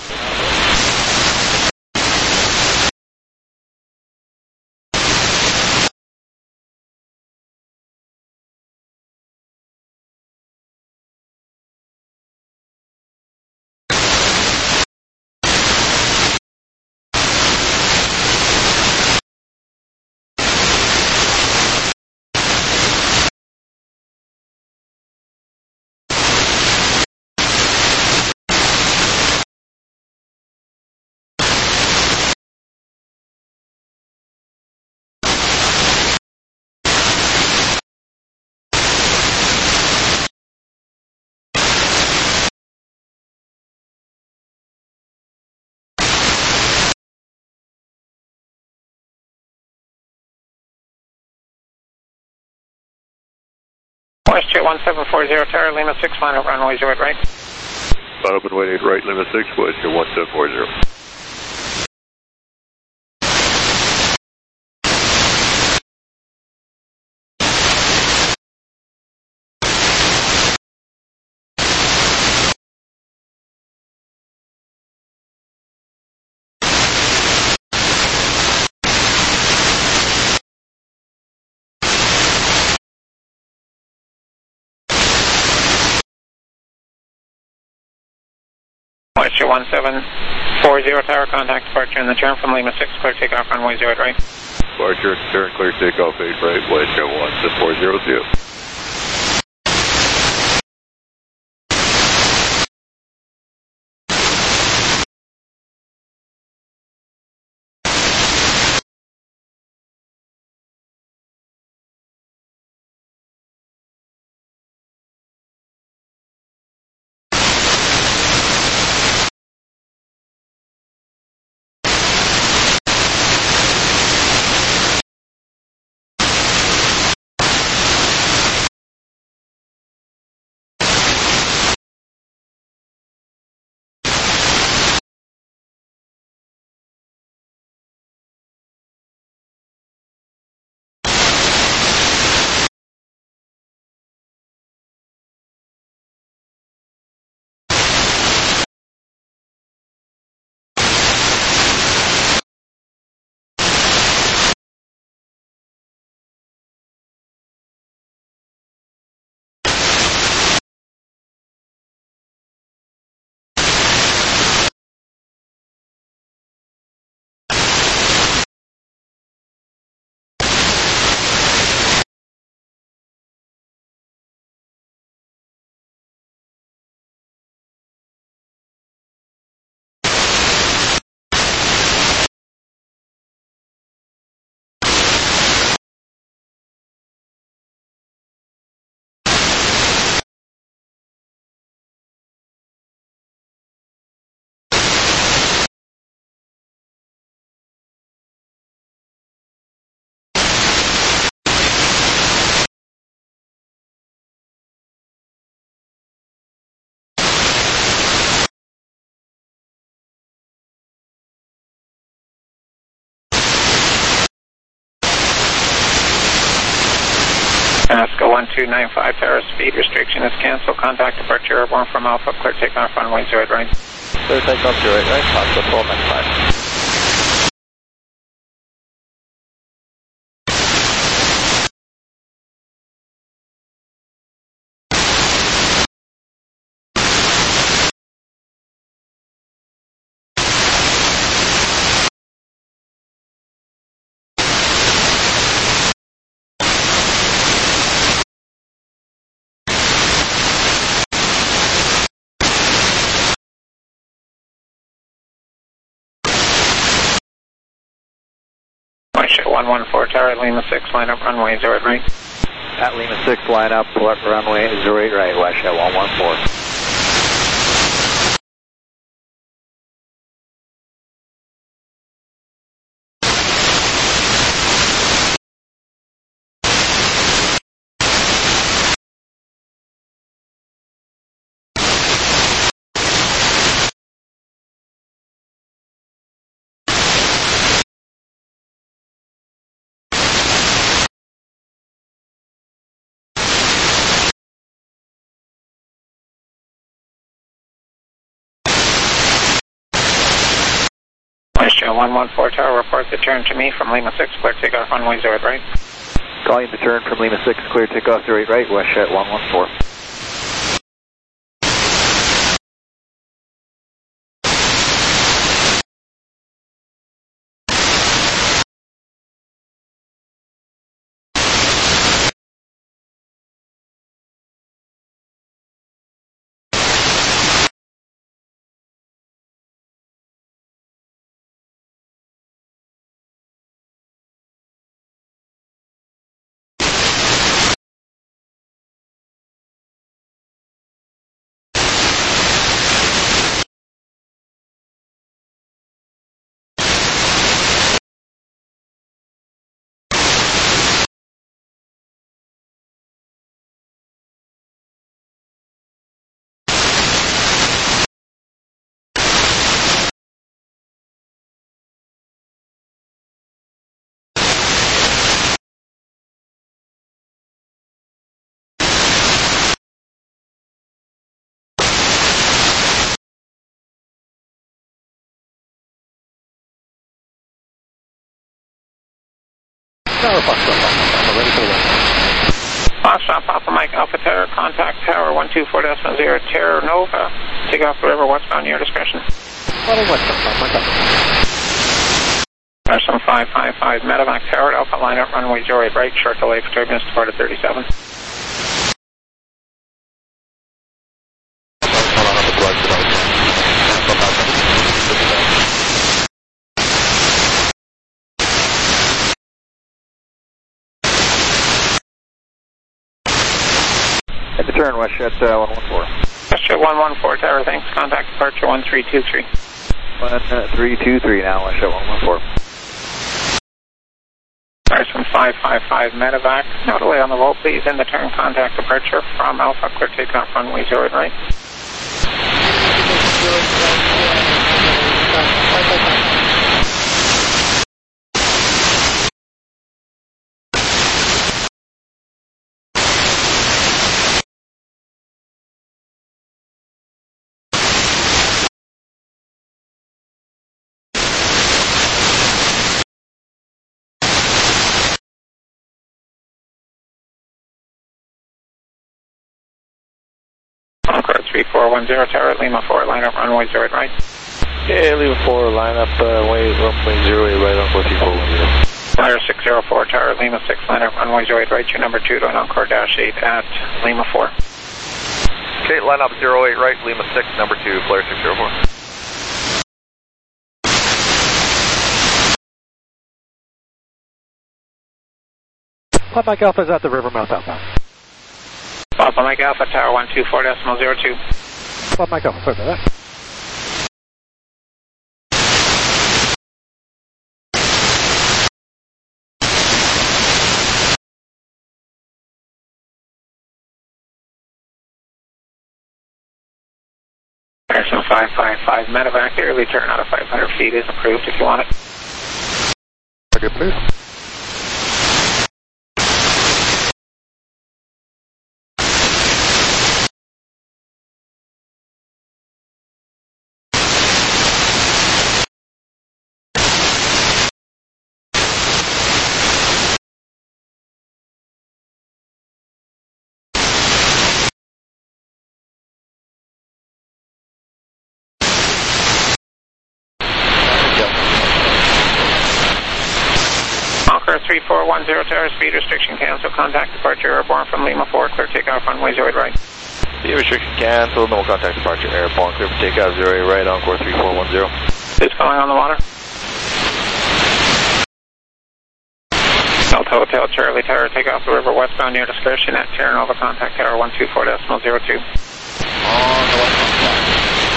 WestJet 1740 Tower, Lima 6, line up runway 08 right. Line up runway 8 right, Lima 6, WestJet 1740. WestJet 1740 Tower, contact departure in the turn from Lima 6, clear takeoff, runway 08 right. Departure, turn, clear takeoff 8 right, WestJet 1740. Alaska 1295 Tower, speed restriction is canceled. Contact departure airborne from Alpha, clear takeoff, runway 08 right. Clear takeoff 08 right, Foxtrot 1295. 114 Tower, Lima 6, line up runway 08 right. At Lima 6, line up, runway 08 right, West at 114. Westshell 114 Tower, report the turn to me from Lima 6, clear takeoff runway 08 right. Calling the turn from Lima 6, clear takeoff 08 right, West at 114. Foxtrot Papa Mike Alpha Terra, contact Tower 124.0, Terra Nova, take off the river westbound near discretion. There's some 555 Medevac Tower, Alpha line up runway 08 right, short delay for turbulence, departed 37. At the turn, West at 114. West at 114 Tower, thanks. Contact departure 1323. 1323 now, West at 114. There's some 555 Medevac. No delay on the roll, please. In the turn, contact departure from Alpha, clear takeoff runway 08 right. Encore 3410 Tower, Lima 4, line up runway 08 right. Yeah, Lima 4, line up runway 08 right, Encore 3410. Flyer 604 Tower, Lima 6, line up runway 08 right, your number 2 to an Encore Dash 8 at Lima 4. Okay, line up 08 right, Lima 6, number 2, Flyer 604. Papa Mike Alpha is at the river mouth outbound. Papa Mike Alpha Tower 124.02. Papa Mike Alpha, sorry about that. There's some 555 Medevac. The early turn out of 500 feet is approved if you want it. Okay, please. Conqueror 3410 Tower, speed restriction cancel. Contact departure airborne from Lima 4, clear takeoff runway 08 right. Speed restriction cancel, no contact departure airborne, clear for takeoff 08 right, Encore 3410. Who's calling on the water? So Charlie Tower, take off the river westbound near discretion at Terra Nova, contact Tower 124.02. On the westbound side.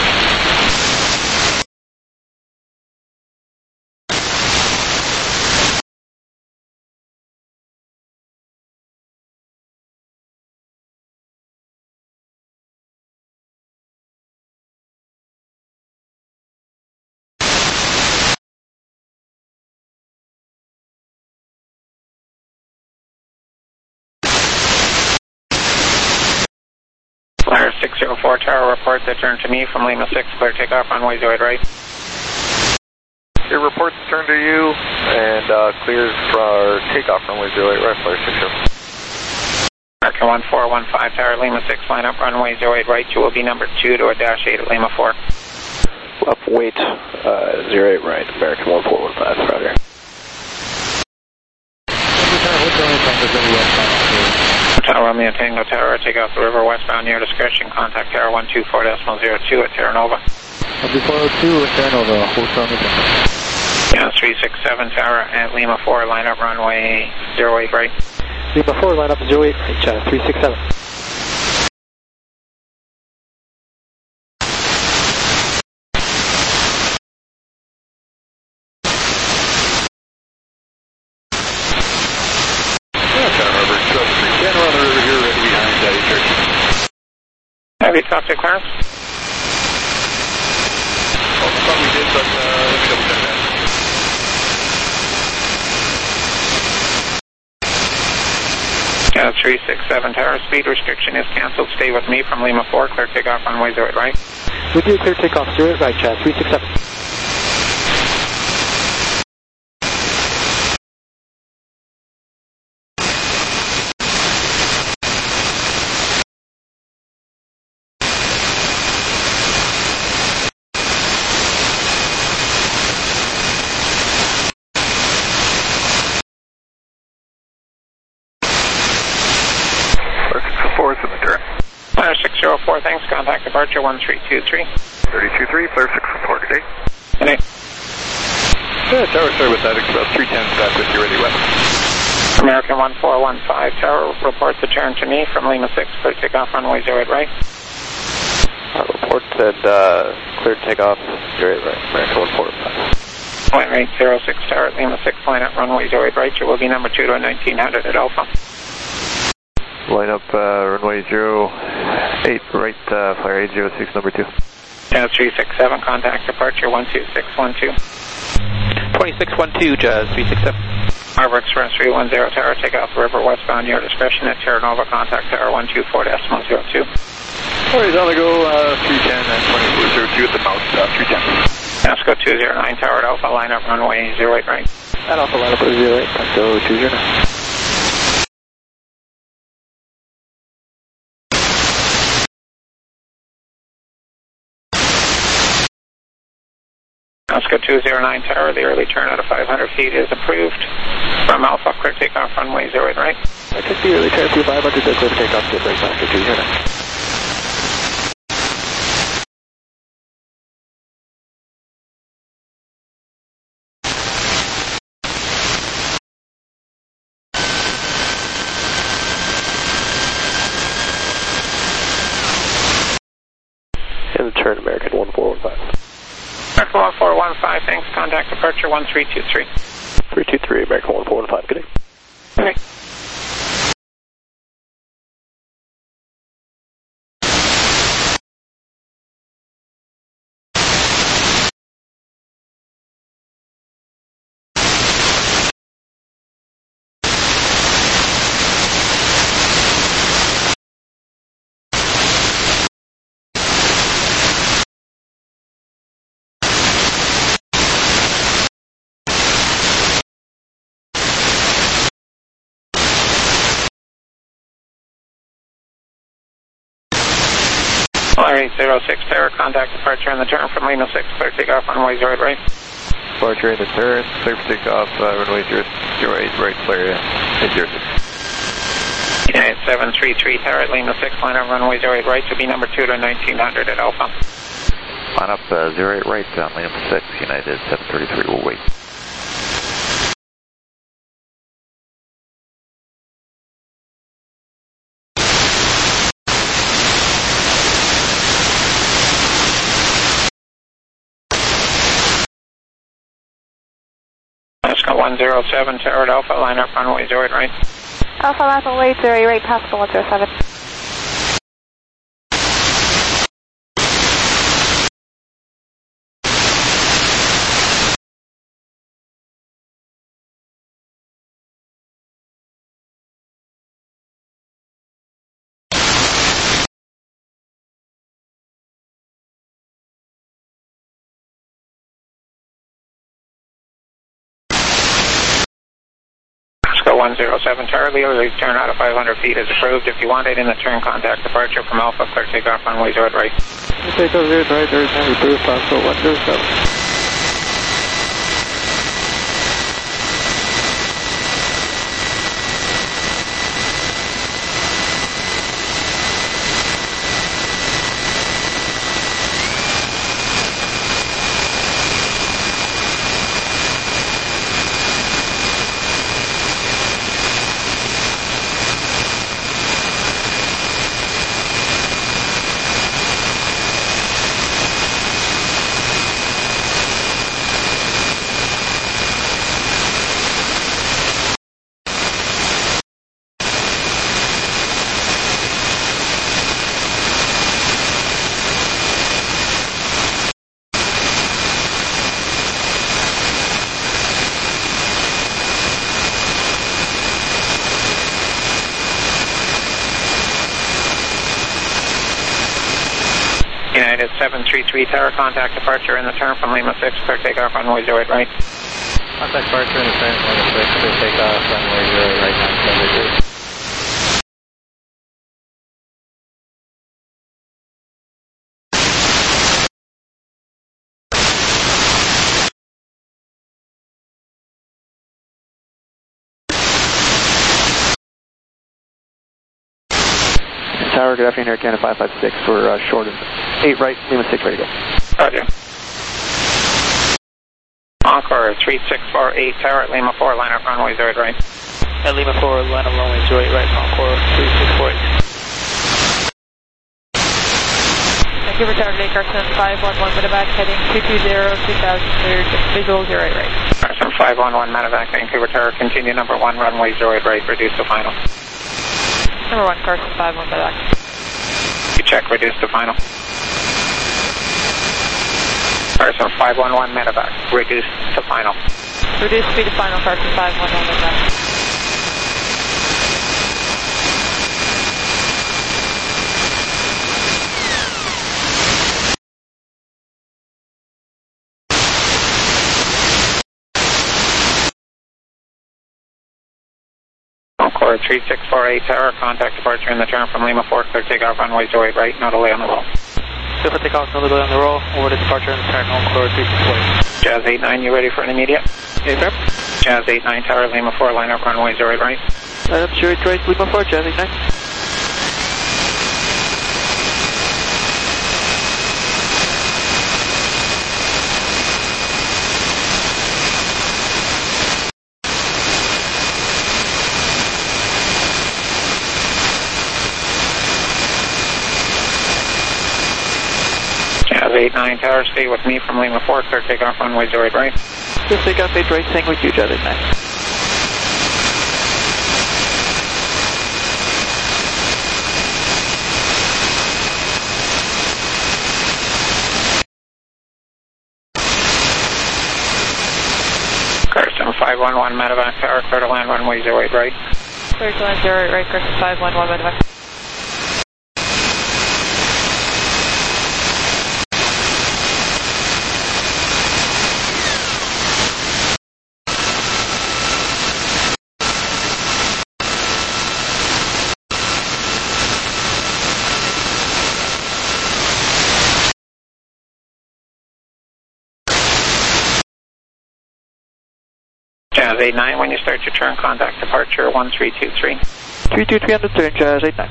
Flyer 604 Tower, report the turn to me from Lima 6, clear takeoff, runway 08 right. Your report's turned to you, and cleared for takeoff, runway 08 right, Flyer 604. American 1415 Tower, Lima 6, line up, runway 08 right, you will be number 2 to a dash 8 at Lima 4. Up, wait, 08 right, American 1415, Roger. Hotel Romeo Tango Tower, take off the river westbound near discretion, contact Tower 124.02 at Terra Nova. 124.02 at Terra Nova, hold from the Yeah, 367 Tower at Lima 4, line up runway 08 right. Lima 4, line up 08 right, 367. Have you talked to Clarence? Well, I thought we did, but let me double check that. Yeah, 367 Tower, speed restriction is canceled. Stay with me from Lima 4, clear takeoff, runway 08 right. With you, clear takeoff, 08 right, 367. Flyer 604, thanks. Contact departure 1323. 323, Flyer 604, good day. Good day. Yeah, Tower, sorry about that. Express 310, back with you ready, west. American 1415 Tower, report the turn to me from Lima 6, clear takeoff, runway 08 right. Report said cleared takeoff, 08 right, American 1415. Point rate 06 Tower at Lima 6, line up runway 08 right. You will be number 2 to 1900 at Alpha. Line up runway 08 right, Flyer 806, number 2. Jazz 367, contact departure 12612. 2612, Jazz 367. Harbor Express 310 Tower, take off the river westbound near discretion at Terra Nova, contact Tower 124.02. Alright, on the go, 310 and 2402 at the mouth, 310. Nasco 209 Tower at Alpha, line up runway 08 right. At Alpha, line up 08, Tango 209. Oscar 209 Tower, the early turn out of 500 feet is approved. From Alpha, clear takeoff, runway 08 right. I can see early turn through 500, clear takeoff, to break Oscar 209. And turn American 1415. American 1415, thanks. Contact departure 1323. 323, American 1415, good day. Okay. Flyer 806 Tower, contact departure in the turn from Lima 6, clear takeoff, runway 08 right. Departure in the turn, clear for takeoff, runway 08 right, Flyer 806. United 733 Tower at Lima 6, line up runway 08 right to be number 2 to 1900 at Alpha. Line up 08 right, Lima 6, United 733 will wait. 107, Tower Alpha, line up runway 08 right. Alpha Lapa, wait 08 right, possible 107. Go 107, Charlie, return out of 500 feet is approved. If you want it in the turn, contact departure from Alpha, clear takeoff runway 08 right. Takeoff 08 right, there is no approved, possible 107. United 733 Tower, contact departure in the turn from Lima 6, clear takeoff runway 08 right. Contact departure in the turn from Lima 6, clear takeoff runway 08 right, 973. Tower, good afternoon, Air Canada 556 for short and 8 right, Lima 6 ready to go. Roger. Encore 3648 Tower at Lima 4, line up runway 08 right. At Lima 4, line up runway 08 right, Encore 3648. Thank you for Tower today, Carson 511 medevac heading 220, 2000 cleared, visual 08 right. Carson 511 medevac, Vancouver Tower, continue number 1, runway 08 right, reduce to final. Number 1, Carson 511 medevac. You check, reduce to final. Carson 511 medevac, reduce to final. Reduce speed to final, Carson 511 medevac. Encore 3648 Tower, contact departure in the turn from Lima 4, clear takeoff runway 08 right, no delay on the roll. Clear for takeoff, no delay on the roll, over to departure in the turn, Encore 3648. Jazz 89, you ready for an immediate? Affirm. Jazz 89 Tower, Lima 4, line up runway 08 right. Line up 08 right, Lima 4, Jazz 89. Jazz 89 Tower, stay with me from Lima 4, clear takeoff runway 08 right. Clear takeoff 8 right, staying with you, Jazz 89. Carson 511 medevac Tower, clear to land runway 08 right. Clear to land 08 right, Carson 511 medevac. Jazz 89, when you start your turn, contact departure 1323. 323 on the turn, Jazz 89.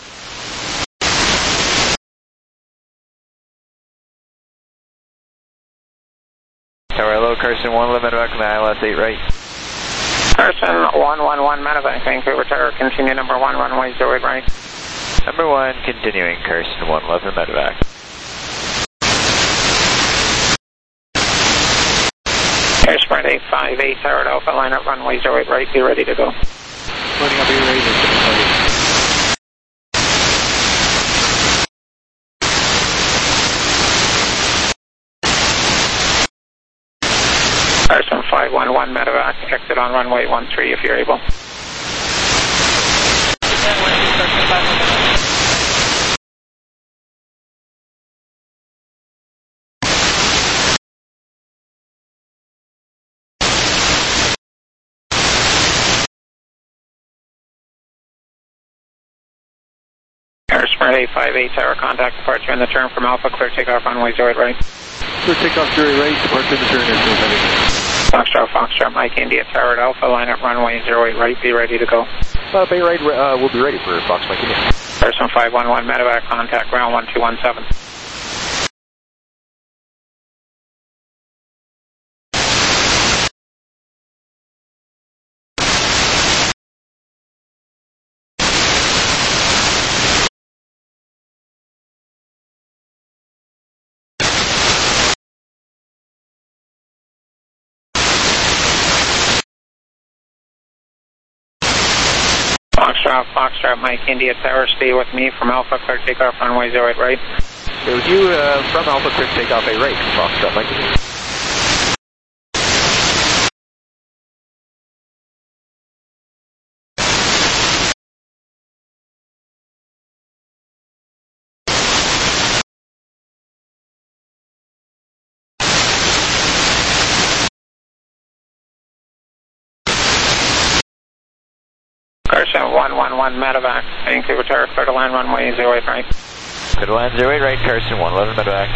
Tower, hello, Carson 111 medevac from the ILS 8 right. Carson 111 medevac, Vancouver Tower, continue number 1, runway 08 right. Number 1, continuing, Carson 111 medevac. Airspread 858 Tower at Alpha, line up runway 08 right, be ready to go. Loading up, be ready to go. Carson 511 medevac, exit on runway 13 if you're able. Spirit 858 Tower, contact departure in the turn from Alpha, clear takeoff runway 08 right. Clear takeoff 08 right, departure in the turn Foxtrot, Mike India Tower at Alpha, line up runway 08 right, be ready to go. Bay right, we'll be ready for Fox Mike India. Person 511 medevac, contact ground 1217. Foxtrot, Mike India Tower, stay with me from Alpha, clear takeoff runway 08 right. Stay with you from Alpha, clear takeoff 8 right, Foxtrot, Mike India. Carson 111 medevac, Vancouver Tower, clear to land runway 08 right. Clear to land 08 right, Carson 111 medevac.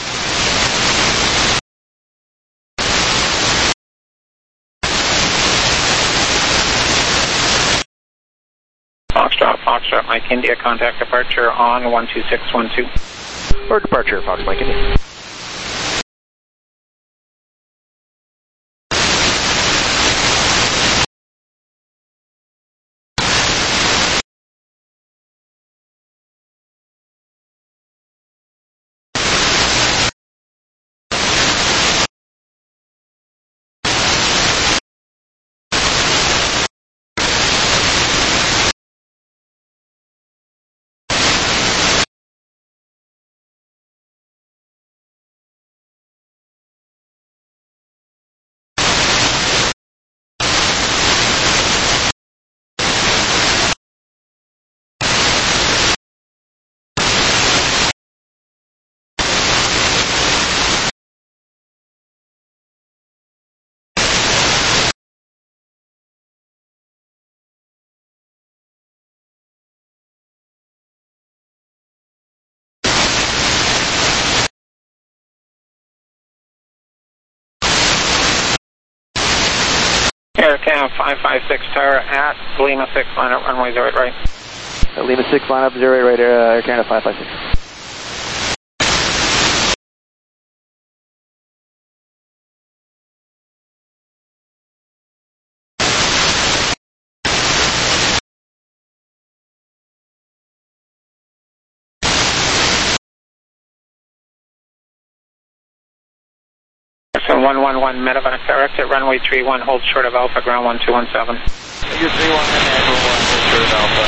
Foxtrot, Mike India, contact departure on 12612. Or departure, Fox Mike India. Air Cam 556 Tower at Lima 6, line up runway 08 right. Lima 6, line up 08 right, Air Canada 556. So 111 medevac direct at runway 31, hold short of Alpha, ground 1217. You're 31 and hold short of Alpha,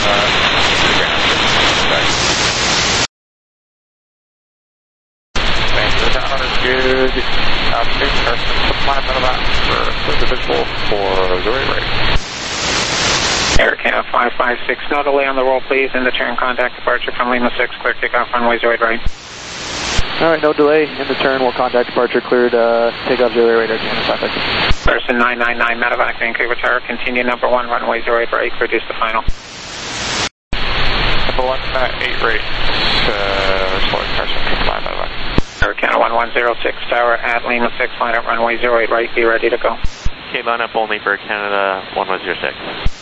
Vancouver Tower, good. Big Carson, supply medevac for visible for 08 right. Air Canada 556, no delay on the roll please, in the turn contact departure from Lima 6, clear takeoff runway 08 right. Alright, no delay. In the turn, we'll contact departure, cleared takeoff 08 right, Air Canada 556. Person 999 medevac, Vancouver Tower, continue number 1, runway 08 right, reduce the final. Number 1, 8 right, responding Carson, supply medevac. Air Canada 1106 Tower at Lima 6, line up runway 08 right, be ready to go. Okay, line up only for Canada 1106.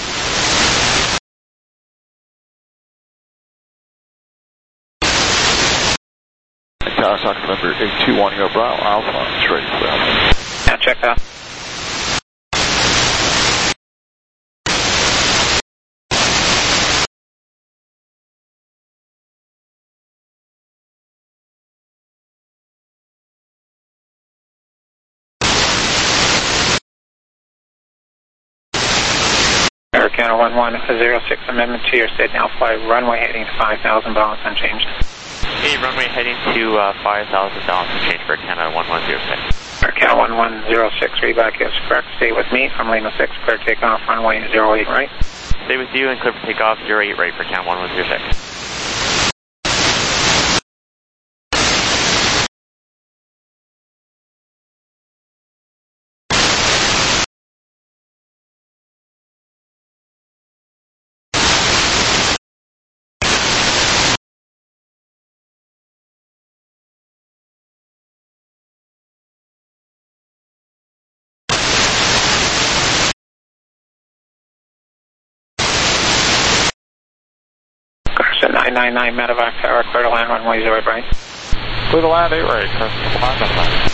Kawasaki number 821, you Bravo Alpha, straight clear. Yeah, check that. Air Canada 1106, amendment to your state now fly runway heading to 5,000 balance unchanged. Hey, runway heading to 5,000 balance unchanged for Canada 1106. Air Canada 1106, readback is correct. Stay with me from Lima 6, clear takeoff, runway 08 right. Stay with you and clear for takeoff 08 right for Canada 1106. Carson 999 Medevac Tower, clear to land runway 08 right. Clear to land 8 right, Carson. Land up land.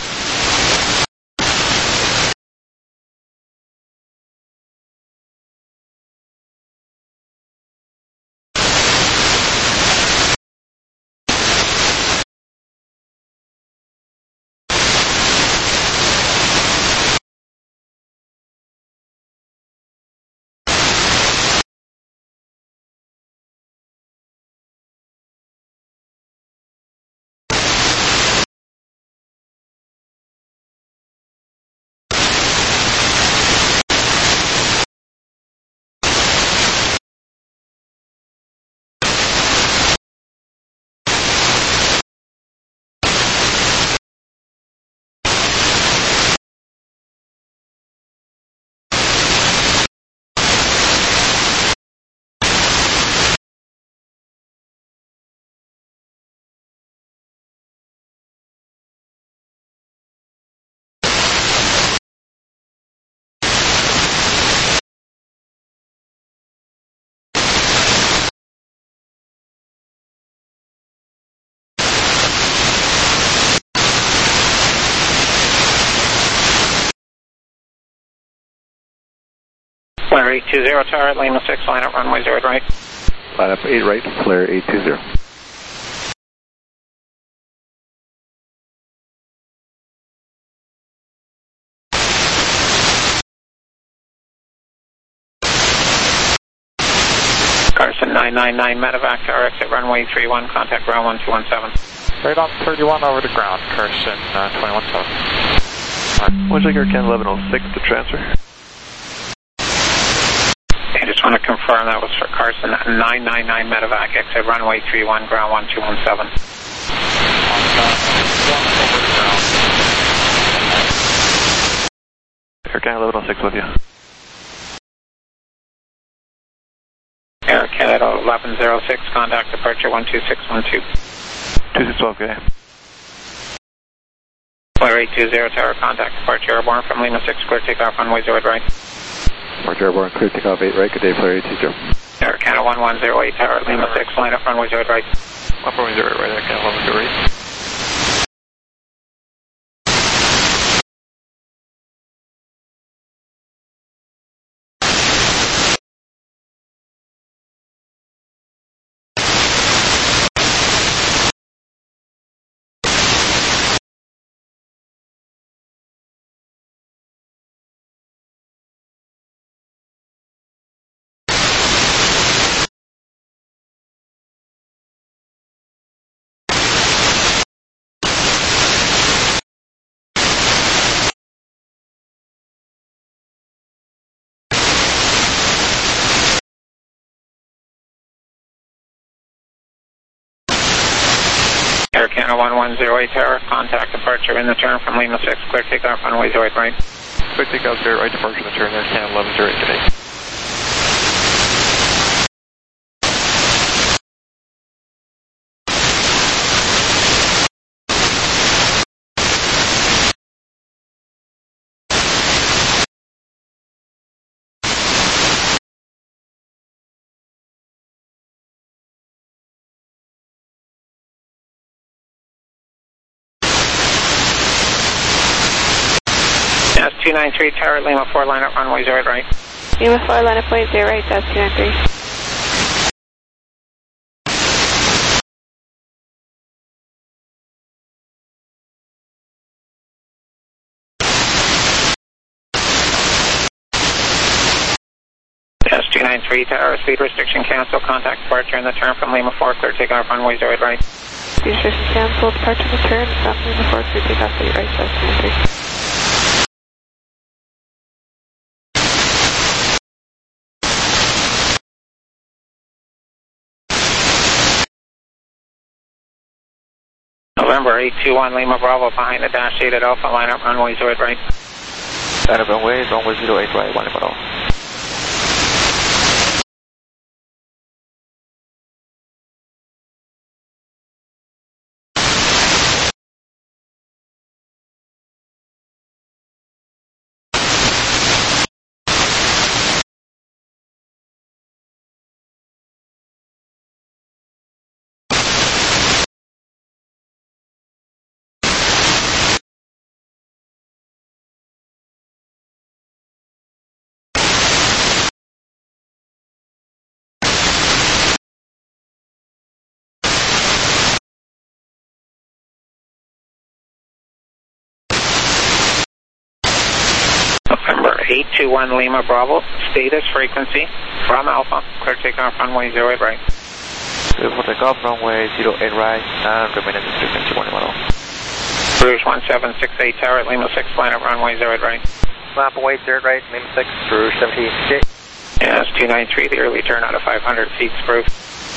Flare 820 tower, Lima 6, line up runway 08 right. Line up 8 right, flare 820. Carson 999 Medevac Tower, exit runway 31, contact ground 1217. Right on 31 over to ground, Carson 217. Would you like Air Canada 1106 to transfer? I just want to confirm that was for Carson 999 Medevac, exit runway 31, ground 1217. Air Canada 1106 with you. Air Canada 1106, contact departure 12612. 2612, good day. Flare 820 tower, contact departure airborne from Lima 6, clear takeoff runway 08 right. Departure airborne, clear takeoff 8 right, good day, flare 820. Air Canada 1108 tower, Lima 6, line up runway 08 right. Up runway 08 right, Air Canada 1108. Air Canada 1108 tower, contact departure in the turn from Lima 6, clear takeoff runway 08 right. Clear takeoff 08 right, departure in the turn, Air Canada 1108 today. That's 293 tower, Lima 4, line up runway 08 right. Lima 4, line up point 0 right, that's 293. Yes, 293 Tower, speed restriction cancel, contact departure in the turn from Lima 4, clear takeoff runway 08 right. Speed restriction cancel, departure in the turn from Lima 4, clear takeoff 8 right, south 293. November 821 Lima Bravo behind the dash 8 at Alpha, line up runway 08 right. Line up runway 08 right, 1 Lima. November 821 Lima Bravo, status frequency from Alpha, clear takeoff runway 08 right. Clear for takeoff runway 08 right, and remaining frequency 1 Lima. Rouge 1768 Tower at Lima 6, line up runway 08 right. Line up away 08 right, Lima 6, Rouge 1768. Yes, 293, the early turn out of 500 feet, approved.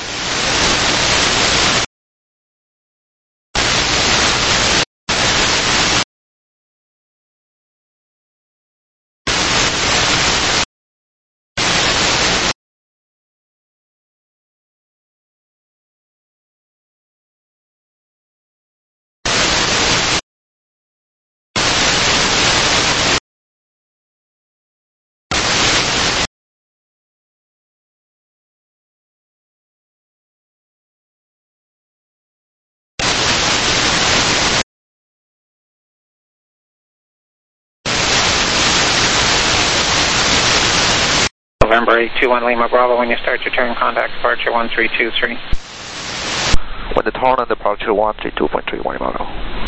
November 821 Lima Bravo, when you start your turn, contact departure 1323. When the turn and departure 132.3 1 Lima.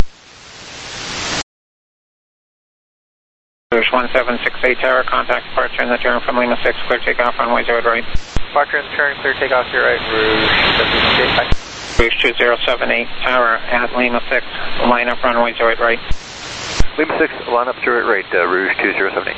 Rouge 1768 Tower, contact departure in the turn from Lima 6, clear takeoff runway 08 right. Departure in the turn, clear takeoff 0 right, Rouge 1768 right. Rouge 2078 Tower at Lima 6, line up runway 08 right. Lima 6, line up 08 right, Rouge 2078.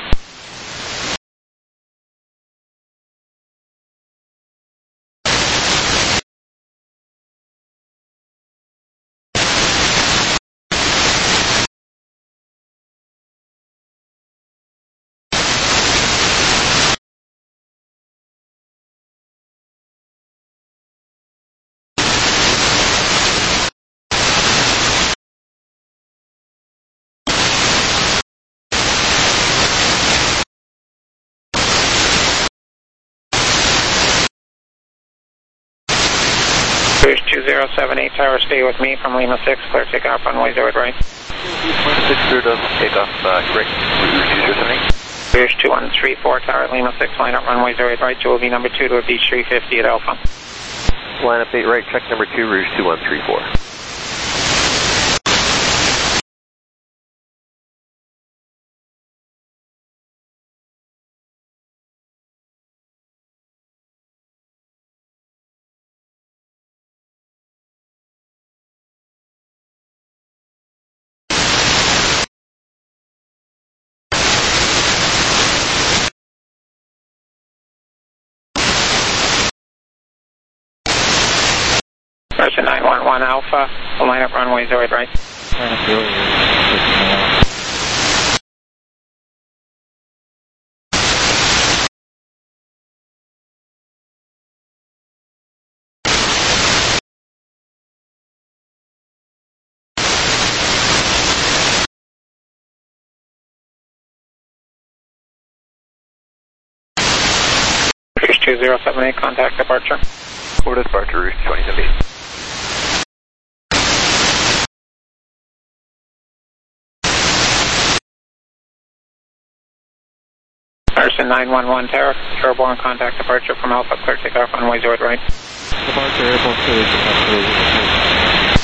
Rouge 2078 Tower, stay with me from Lima 6, clear takeoff runway 08 right. Lima 6, clear to takeoff, correct, Rouge 2078. Rouge 2134 Tower, Lima 6, line up runway 08 right, you will be number 2 to a beach 350 at Alpha. Line up 8 right, check number 2, Rouge 2134. Person 911 Alpha, line up runway 08 right. Rouge 2078, contact departure. Order departure, Rouge 2078. Person 911 Tower, airborne contact departure from Alpha, clear takeoff runway 08 right. Departure airborne clear takeoff.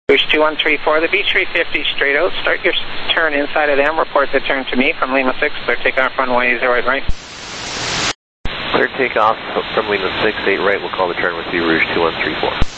Rouge 2134, the B350 straight out. Start your turn inside of them. Report the turn to me from Lima 6. Clear takeoff runway 08 right. Clear takeoff from Lima 6, 8 right. We'll call the turn with you, Rouge 2134.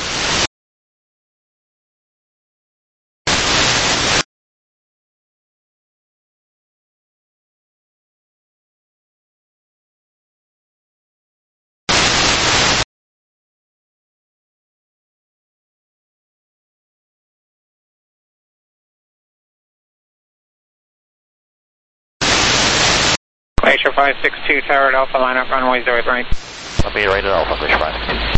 Glacier 562, tower at Alpha, line up runway 08 right. I'll be right at Alpha, Glacier 562.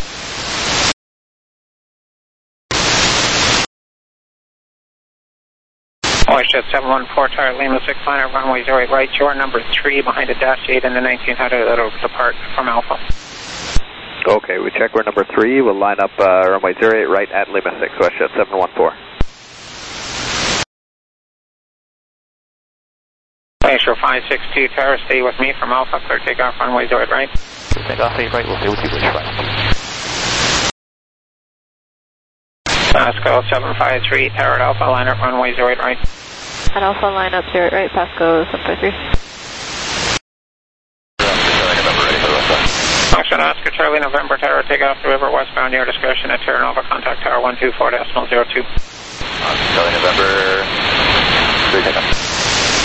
Oyster 714, tower at Lima 6, line up runway 08 right. You're number 3 behind the dash 8 in the 1900 that'll depart from Alpha. Okay, we check we're number 3. We'll line up runway 08 right at Lima 6, Westjet 714. Glacier 562, tower, stay with me from Alpha, clear takeoff runway 08 right. Takeoff 8 right, we'll stay with you, Glacier 562. Pasco 753, tower at Alpha, line up runway 08 right. At Alpha, line up 08 right, Pasco 753. Function Oscar Charlie November, tower, takeoff the river westbound, your discretion at Terra Nova, contact tower 124.02. Charlie November, clear takeoff.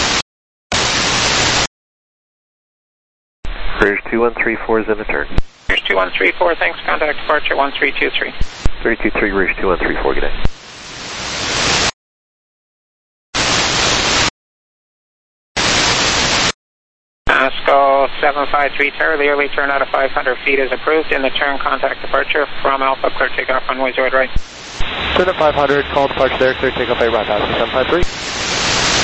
Rouge 2134 is in the turn. Rouge 2134, thanks. Contact departure 1323. 323 Rouge 2134, good day. Pasco 753, tower, the early turn out of 500 feet is approved. In the turn, contact departure from Alpha, clear takeoff runway 08 right. Turn at 500, call departure there, clear takeoff 8 right, Pasco 753.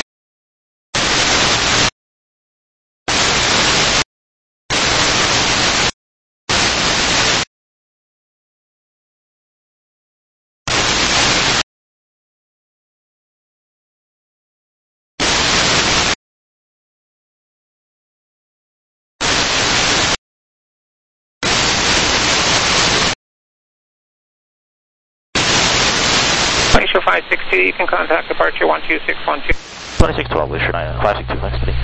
Glacier 562, you can contact departure 12612. 2612, Glacier 562, thanks, buddy.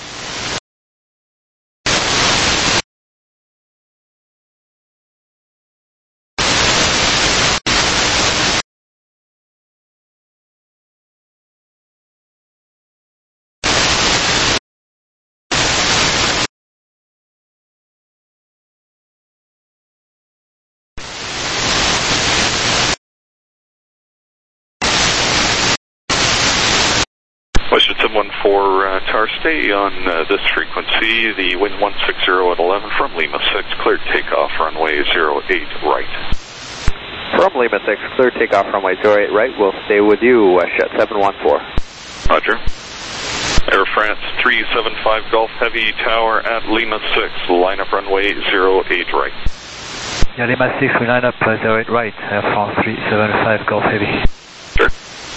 Western 714, tower, stay on this frequency, the wind 160 at 11 from Lima 6, cleared takeoff runway 08 right. From Lima 6, clear takeoff runway 08 right. We'll stay with you, Westjet 714. Roger. Air France 375 Golf Heavy, tower at Lima 6, line up runway 08 right. Yeah, Lima 6, we line up 08 right, Air France 375 Golf Heavy. Sure.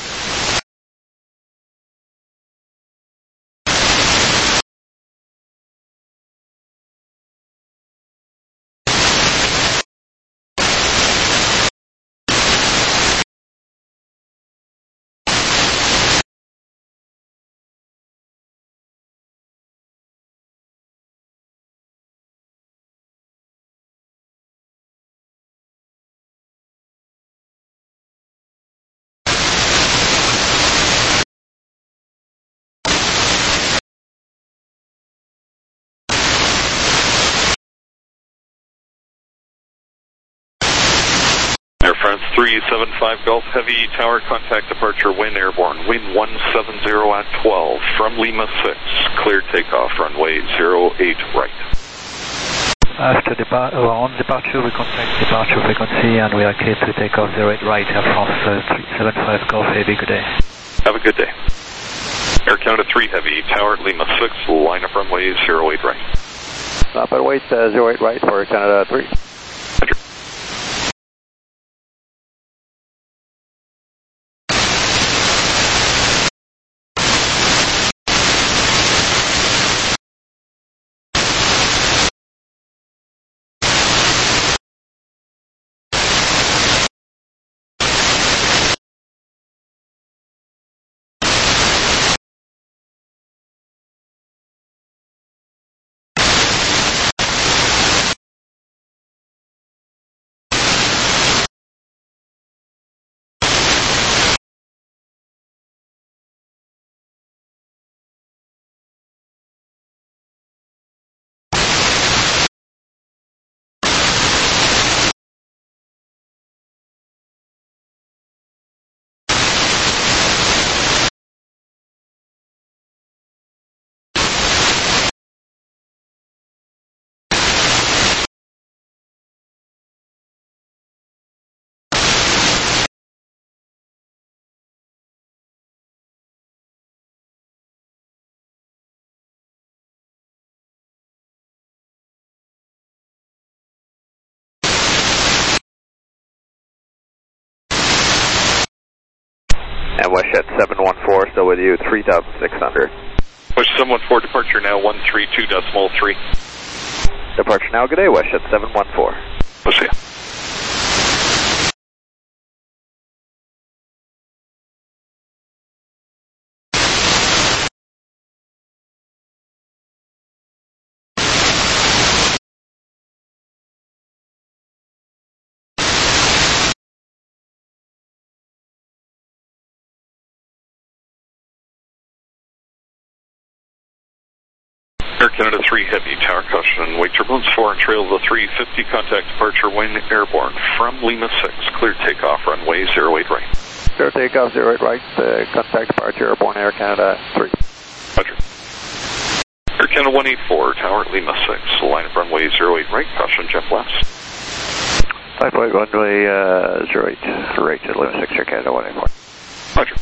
Air France 375 Golf Heavy, tower, contact departure, wind airborne, wind 170 at 12 from Lima 6, clear takeoff runway 08 right. After on departure, we contact departure frequency and we are clear to take off 08 right, Air France 375 Golf Heavy, good day. Have a good day. Air Canada 3 Heavy, tower at Lima 6, line up runway 08 right. Up and wait 08 right for Canada 3. And WestJet 714, still with you, 3,600. WestJet 714, departure now 132.3. Departure now, good day, WestJet 714. We'll see you. Air Canada 3 Heavy, tower caution, wake turbulence 4 and trail of the 350, contact departure wind airborne from Lima 6, clear takeoff runway 08 right. Clear takeoff 08 right, contact departure airborne Air Canada 3. Roger. Air Canada 184, tower Lima 6, line up runway 08 right, caution jet blast. 5 right runway 08 right at Lima 6, Air Canada 184. Roger.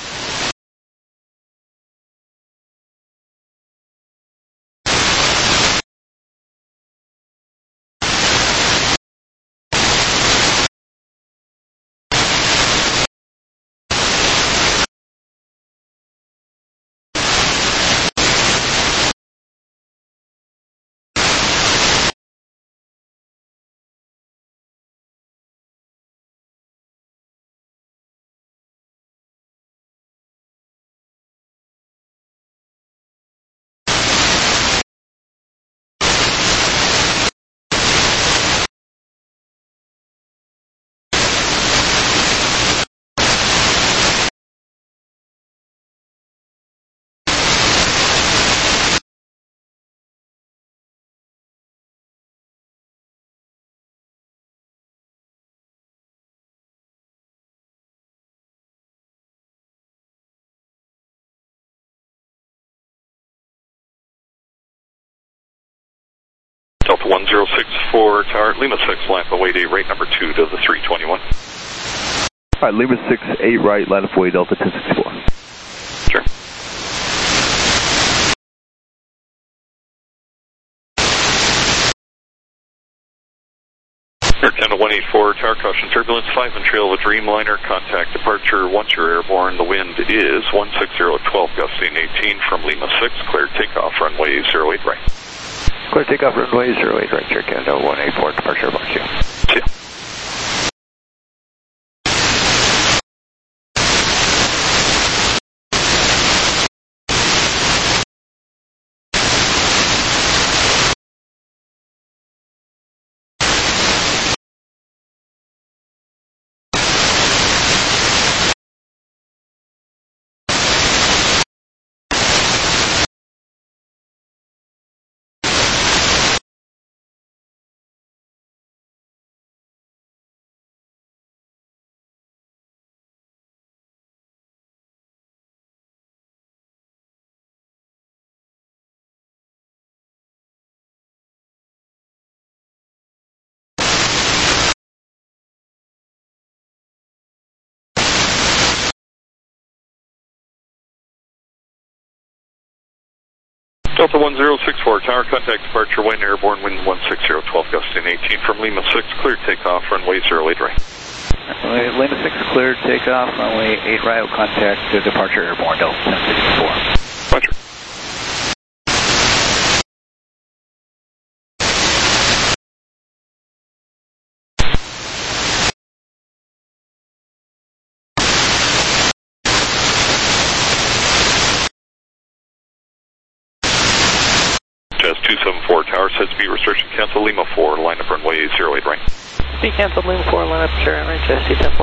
Delta 1064, tower Lima 6, line up await 8 right number 2 to the 321. Alright, Lima 6, 8 right, line up await Delta 264. Sure. Air Canada 184, tower caution, turbulence 5 and trail of a Dreamliner, contact departure once you're airborne. The wind is 160 at 12, gusting 18 from Lima 6, clear takeoff runway 08 right. Clear takeoff runway 08 right, Air Canada 184, departure box you. See ya. Delta 1064, tower contact departure wind airborne, wind 160, 12 gusting 18 from Lima 6, clear takeoff runway 08 right. Lima 6 cleared takeoff, runway 8 right, contact departure airborne, Delta 1064. Roger. Jazz 274, tower said speed restriction cancel, Lima 4, line up runway 08 right. Speed cancel, Lima 4, line up, sure, right, Jazz 274.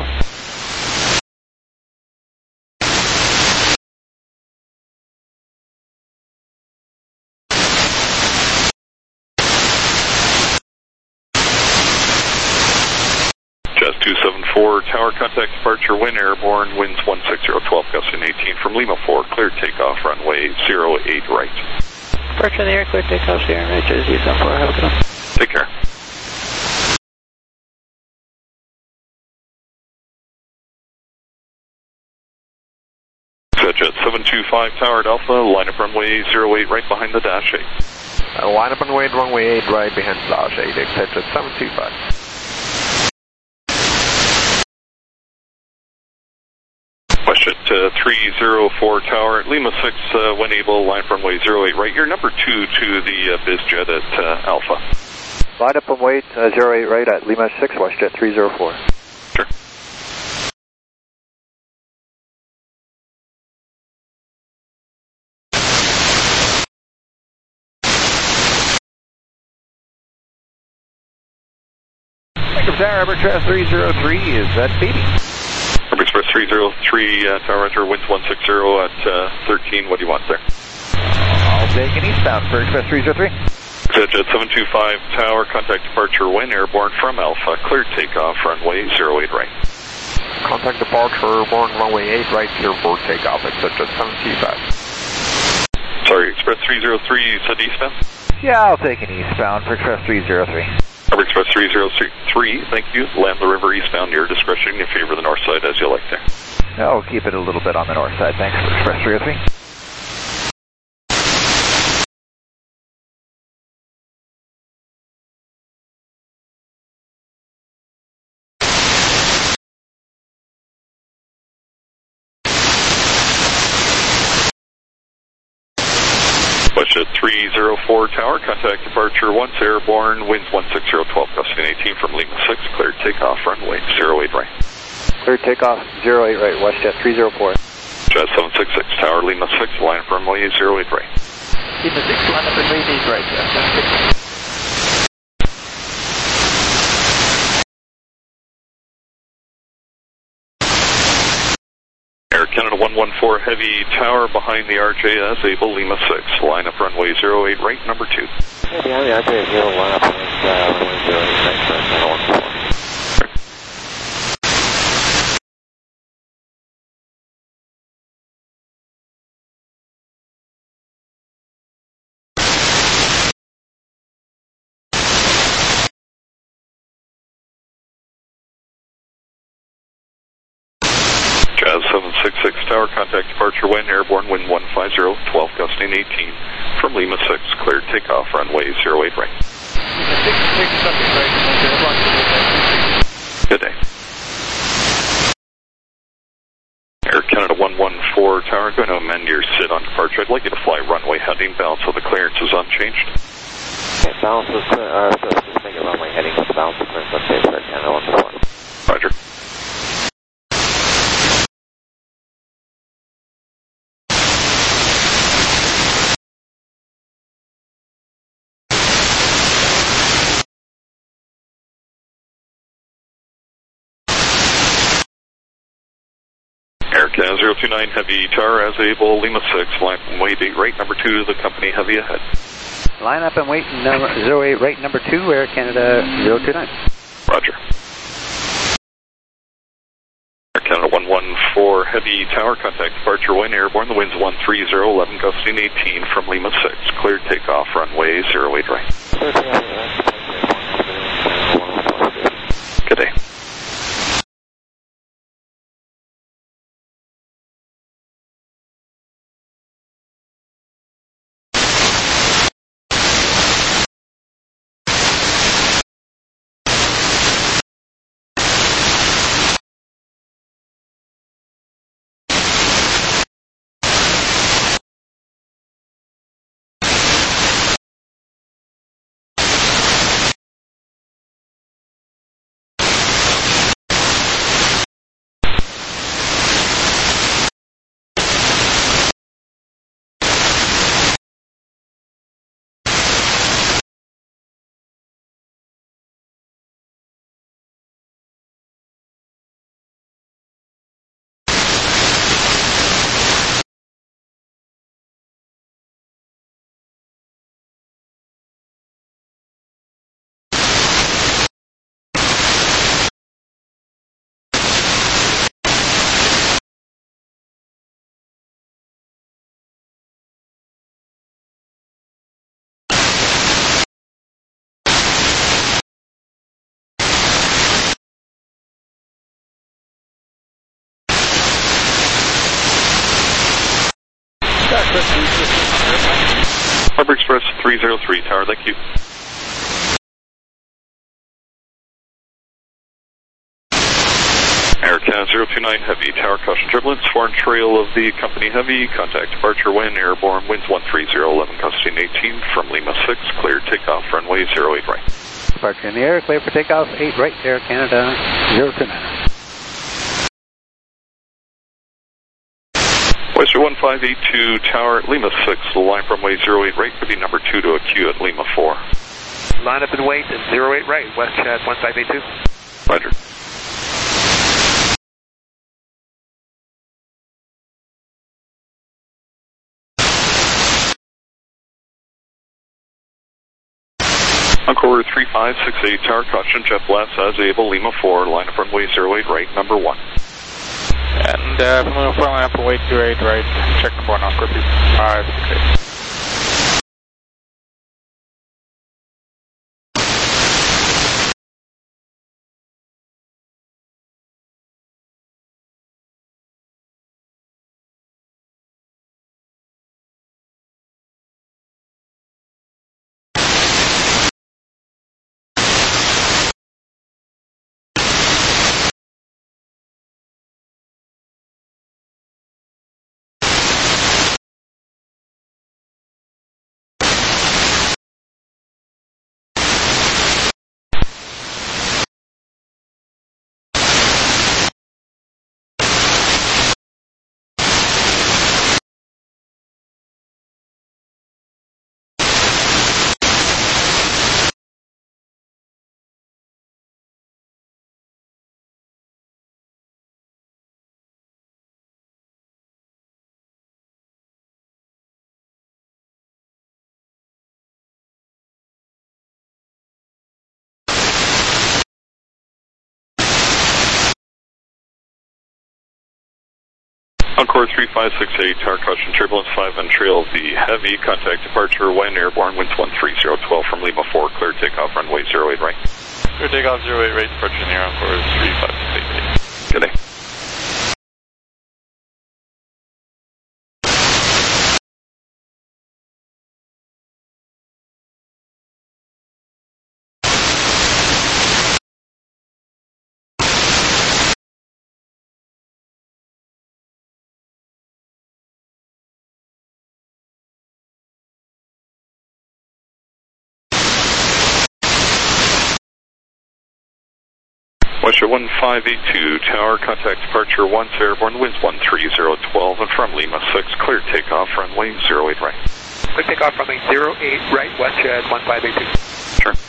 Jazz 274, tower contact departure wind airborne, winds 160, 12 gusting 18 from Lima 4, clear takeoff runway 08 right. Departure in the air, clear takeoff, Sierra right, Jazz 274, have a good one. Take care. Jet 725, tower at Alpha, line up runway 08 right behind the dash 8. Line up runway 8 right behind dash 8, exit jet 725. WestJet 304 Tower, Lima 6, when able, line from runway 08 right. You're number 2 to the BizJet at Alpha. Line up and wait, 08 right at Lima 6, WestJet 304. Sure. Tower, Air Express 303 is at Beatty. Air Express 303, Tower Roger, winds 160 at 13. What do you want there? I'll take an eastbound for Express 303. Jet 725 Tower, contact departure when airborne from Alpha, cleared takeoff, runway 08 right. Contact departure, airborne, runway 8 right, clear for takeoff, Jet 725. Sorry, Express 303, you said eastbound? Yeah, I'll take an eastbound for Express 303. Air Express 303, thank you. Land the river eastbound, your discretion. You favor the north side as you like there. I'll keep it a little bit on the north side, thanks for Express 303. WestJet 304 Tower, contact departure once airborne, winds 160, 12 gusting 18 from Lima 6, cleared takeoff, runway 08 right. Cleared takeoff, 08 right, WestJet 304. Jet 766 Tower, Lima 6, line from runway 08 right. Lima 6, line up and wait 8 right, Jet 6. Air Canada 114 Heavy Tower behind the RJS, able Lima 6, line up runway 08 right, number 2. Hey, behind the RJS, line up runway 08 right, Canada 114. Jazz 766 Tower, contact departure when airborne, wind 150, 12 gusting 18 from Lima 6, cleared takeoff, runway 08 right. Good day. Air Canada 114 Tower, going to amend your sit on departure. I'd like you to fly runway heading, balance so the clearance is unchanged. Okay, balance is clear, so just make it runway heading with balance of clearance update for Air Canada 114. Roger. Air Canada 029 Heavy Tower, as able, Lima 6, line from wait 8 right, number 2 to the company Heavy ahead. Line up and wait, 08 right, number 2, Air Canada 029. Roger. Air Canada 114 Heavy Tower, contact departure when airborne, the wind's 130, 11 gusting 18 from Lima 6, cleared takeoff, runway 08 right. Good day. Harbor Express 303 Tower, thank you. Air Canada 029 Heavy, tower caution turbulence, foreign trail of the company Heavy, contact departure wind, airborne, winds 130, 11 gusting 18, from Lima 6, clear takeoff, runway 08 right. Departure in the air, clear for takeoff, 8 right, Air Canada 029. Oyster 1582, tower, Lima 6, line runway 08 right for the number 2 to a Q at Lima 4. Line up and wait at 08 right, West Chad 1582. Roger. Encore 3568, tower caution, jet blast as able, Lima 4, line up runway 08 right, number 1. And from Lima 4, line up runway 28 right, check number 1, Oscar 3568. Encore 3568, tower caution, turbulence 5 and trail of the Heavy, contact departure, wind, airborne, winds 130, 12 from Lima 4, clear takeoff, runway 08 right. Clear takeoff 08 right, departure in the air, Encore 3568. Good day. Oyster 1582, tower, contact departure 1, airborne, winds 130, 12, and from Lima 6, clear takeoff, runway 08 right. Clear takeoff, runway 08 right, West Chad 1582. Sure.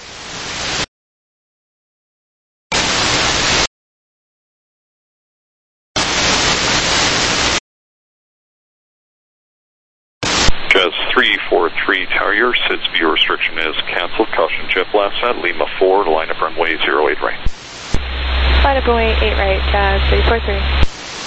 Jazz 343, tower, your SIDS view restriction is cancelled, caution jet blast at Lima 4, line up runway 08 right. Line up runway 8 right, Jazz 343.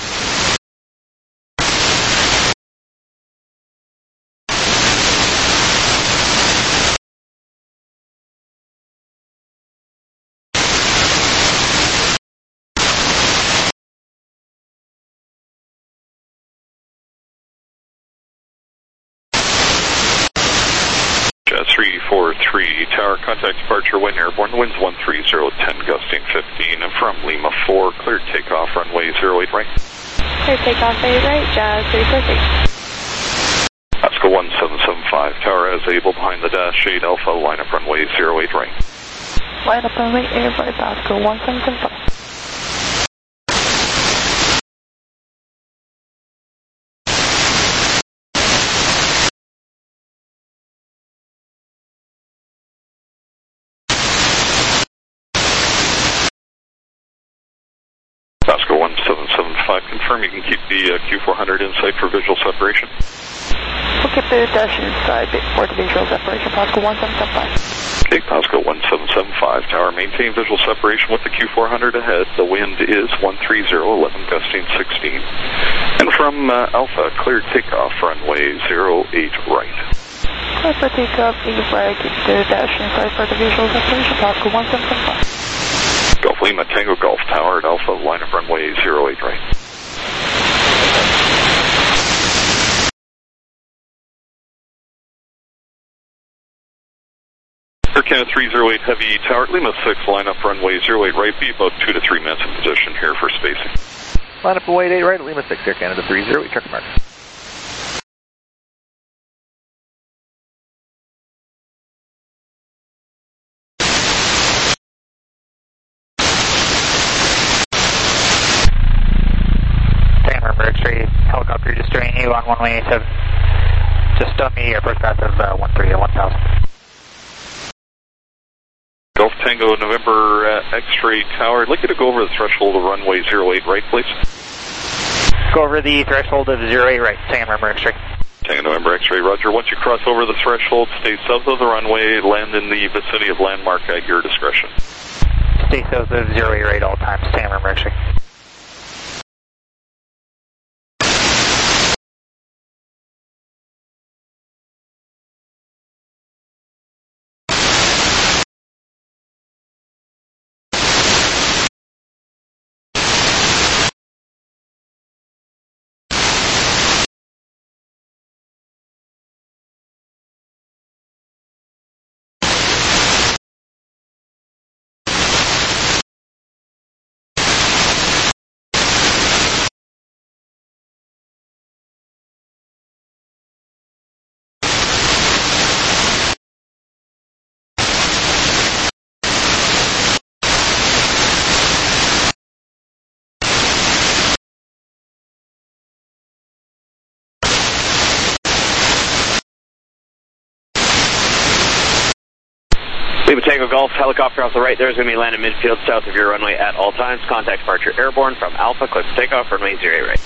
Jazz 343, tower, contact departure, wind, airborne, winds 130, 10, gusting 15, and from Lima 4, clear takeoff, runway 08 right. Clear takeoff 8 right, Jazz 343. Oscar 1775, tower as able, behind the dash 8 Alpha, line up runway 08 right. Line up runway 8 right, Oscar 1775. Oscar 1775, confirm you can keep the Q400 in sight for visual separation. We'll keep the dash inside for the visual separation, Oscar 1775. Okay, Oscar 1775, tower, maintain visual separation with the Q400 ahead. The wind is 130, 11, gusting 16. And from Alpha, cleared takeoff, runway 08 right. Clear for takeoff 8 right, keep the dash inside for the visual separation, Oscar 1775. Golf Lima Tango Golf Tower at Alpha, line up runway 08 right. Air Canada 308 Heavy, tower, Lima 6, line up runway 08 right, be about 2 to 3 minutes in position here for spacing. Line up away 8 right, Lima 6, Air Canada 30, check mark. X-ray helicopter just joining you on 187. Just on the approach path of 13 at 1000. Golf Tango November X-ray Tower. I'd like you to go over the threshold of runway 08 right, please. Go over the threshold of 08 right, Tango November X-ray. Tango November X-ray, roger. Once you cross over the threshold, stay south of the runway, land in the vicinity of landmark at your discretion. Stay south of 08 right all times, Tango November X-ray. Lima Tango Golf, helicopter off the right there is going to be landing midfield south of your runway at all times. Contact departure airborne from Alpha, clear for takeoff, runway 08 right.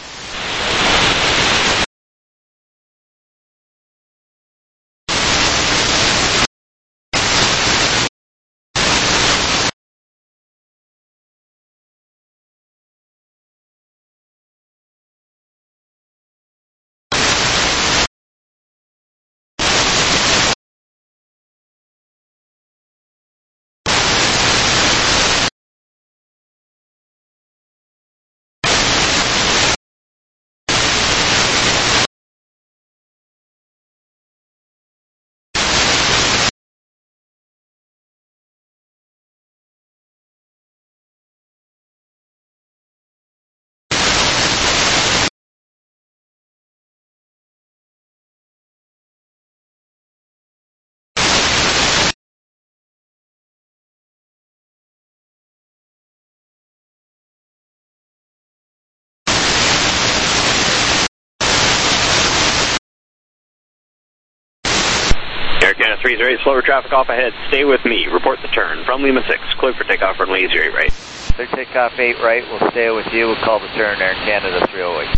Air Canada 308, slower traffic off ahead. Stay with me. Report the turn from Lima 6. Clear for takeoff, runway 08 right. Clear takeoff 8 right. We'll stay with you. We'll call the turn, Air Canada 308.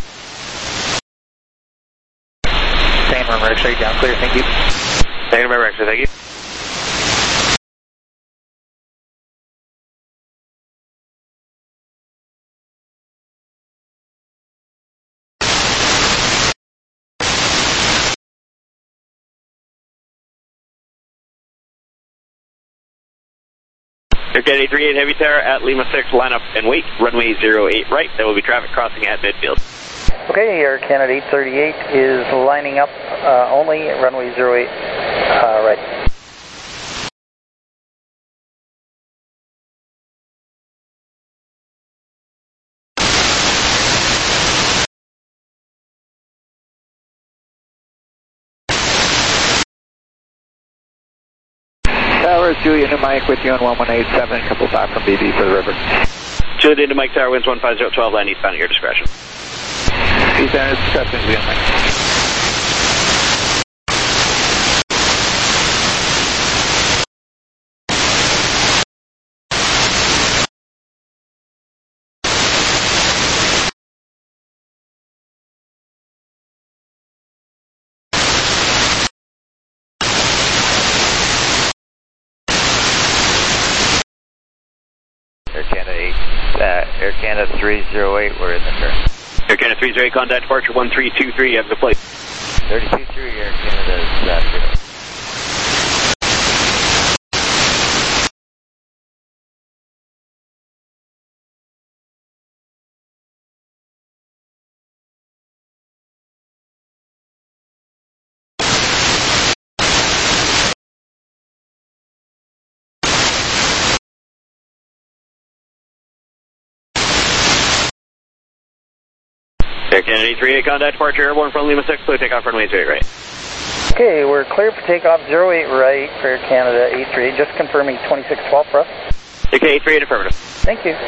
Tango November X-ray, down clear, thank you. Tango November X-ray, thank you. Air Canada 38 Heavy Tower at Lima 6, line up and wait, runway 08 right. There will be traffic crossing at midfield. Okay, Air Canada 838 is lining up only at runway 08 right. Tower, Julian and Mike with you on 1187, couple back from BB for the river. Julian to Mike Tower, winds 15012, land eastbound at your discretion. Eastbound at discretion, Julian Mike. Air Canada 308, we're in the turn. Air Canada 308, contact departure 1323, you have the plate. 32-3, Air Canada 308. Kennedy 38, contact departure airborne from Lima 6, clear takeoff runway 08 right. Okay, we're clear for takeoff 08 right for Air Canada 83, just confirming 2612 for us. Okay, 88 affirmative. Thank you.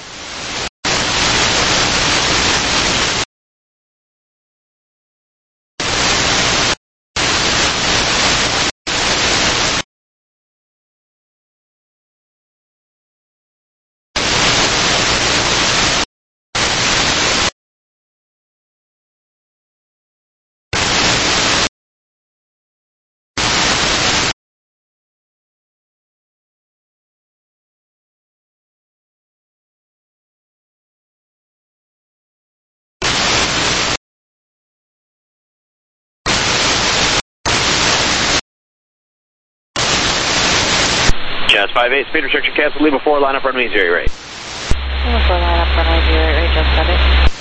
Jazz 58, speed restriction canceled, Lima 4, line up runway 08 right. Lima 4, line up runway 08 right, just got it.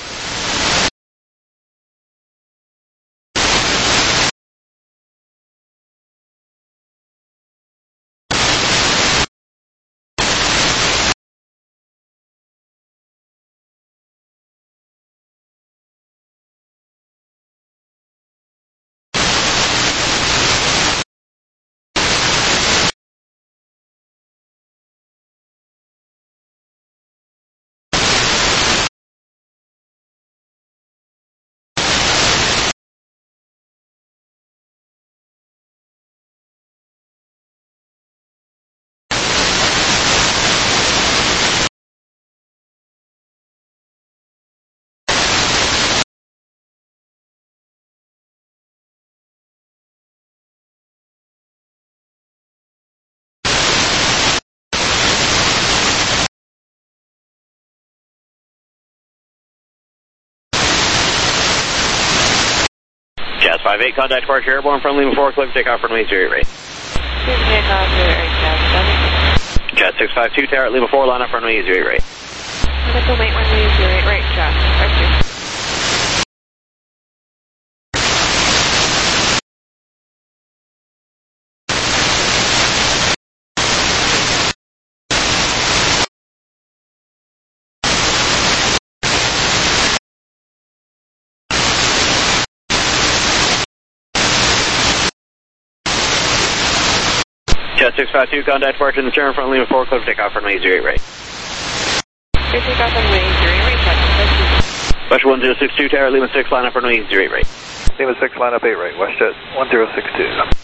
Jazz 58, contact departure airborne from Lima 4, clear for takeoff runway 08 right. Clear for takeoff 08 right, Jazz 7. Jazz 652, tower at Lima 4, line up runway 08 right. Medical mate runway 08 right, Jazz 52. Jazz 652, contact departure in the turn from Lima 4, clear for takeoff runway 08 right. Clear takeoff runway 08 right, Jazz 52. Special 1062, tower at Lima 6, line up runway 08 right. Lima 6, line up 8 right, WestJet 1062.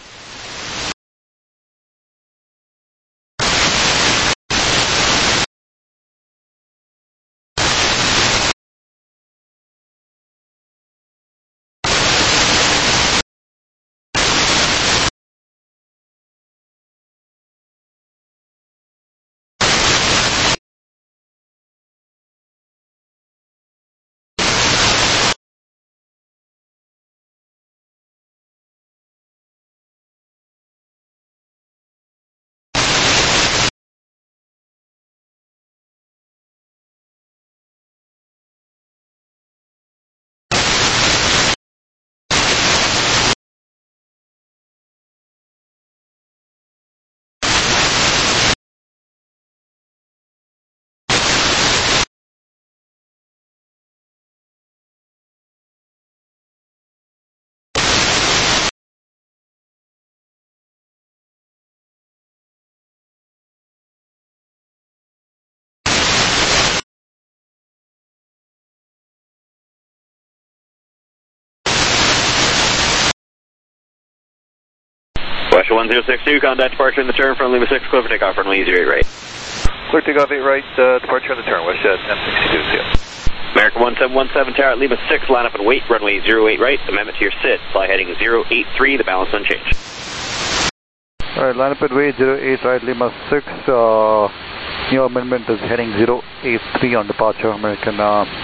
Special 1062, contact departure in the turn from Lima 6, clear for takeoff runway 08 right. Clear takeoff 8 right, departure in the turn, WestJet M62, see ya. American 1717, tower at Lima 6, line up and wait, runway 08 right, amendment to your SID, fly heading 083, the balance unchanged. Alright, line up and wait, 08 right, Lima 6, new amendment is heading 083 on departure, American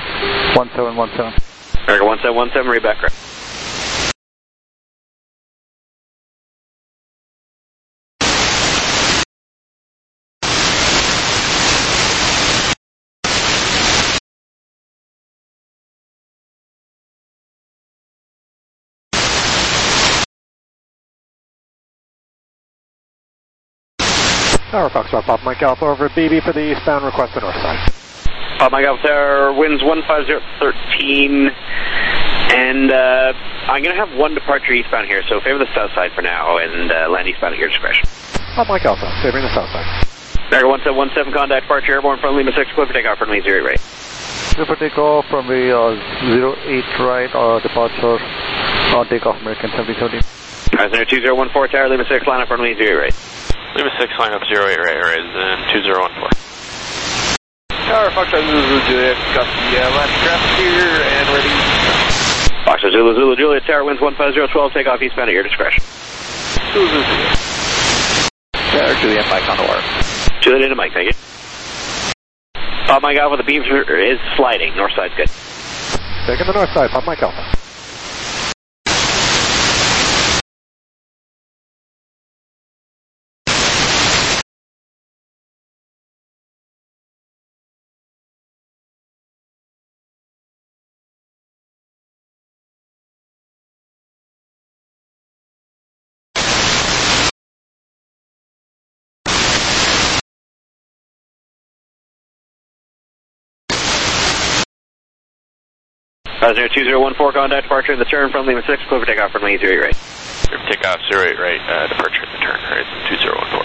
1717. American 1717, read back right. Tower Foxtrot, Pop Mike Alpha over at BB for the eastbound request to north side. Mike Alpha Tower, winds 15013, and I'm going to have one departure eastbound here, so favor the south side for now, and land eastbound at your discretion. Mike Alpha, favoring the south side. America 1717, contact departure, airborne from Lima 6, clear for takeoff, runway 08 right. Clear for takeoff, runway 08 right, departure, on takeoff, American 7070. Center 2014, tower, Lima 6, line up, runway 08 right. Lima 6, line up 08 right, horizon 2014. Tower, Foxtrot Zulu Juliet, got the landing traffic here and ready. Foxtrot Zulu Juliet, tower, winds 15012, takeoff eastbound at your discretion. Zulu Juliet. Tower, Juliet, Mike on the wire. Juliet into Mike, thank you. Mike Alpha, the beam is sliding, north side's good. Taking the north side, Mike Alpha. Cessna 2014, contact departure in the turn from Lima 6, clear for takeoff from runway 08 right. Clear for takeoff 08 right, departure in the turn, horizon 2014.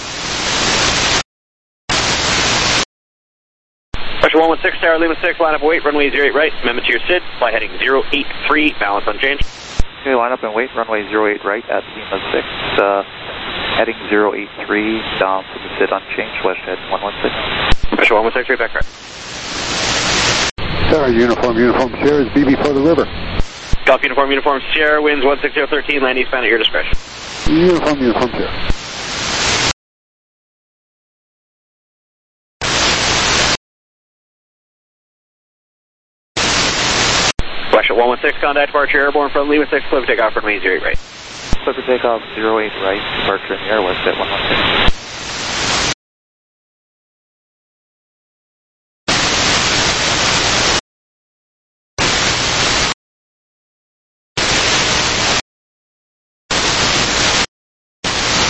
Pressure 116, tower, Lima 6, line up wait, runway 08 right, amendment to your SID, fly heading 083, balance unchanged. Okay, line up and wait, runway 08 right at Lima 6, heading 083, down from the SID unchanged, west head 116. Pressure 116, right back right. Tower, Uniform Sierra is BB for the river. Golf Uniform Sierra, winds 16013, land eastbound at your discretion. Uniform Sierra. Westshot 116, contact departure, airborne from Lima 6, clear for takeoff, runway 08 right. Clear for takeoff 08 right, departure in the air, west at 116.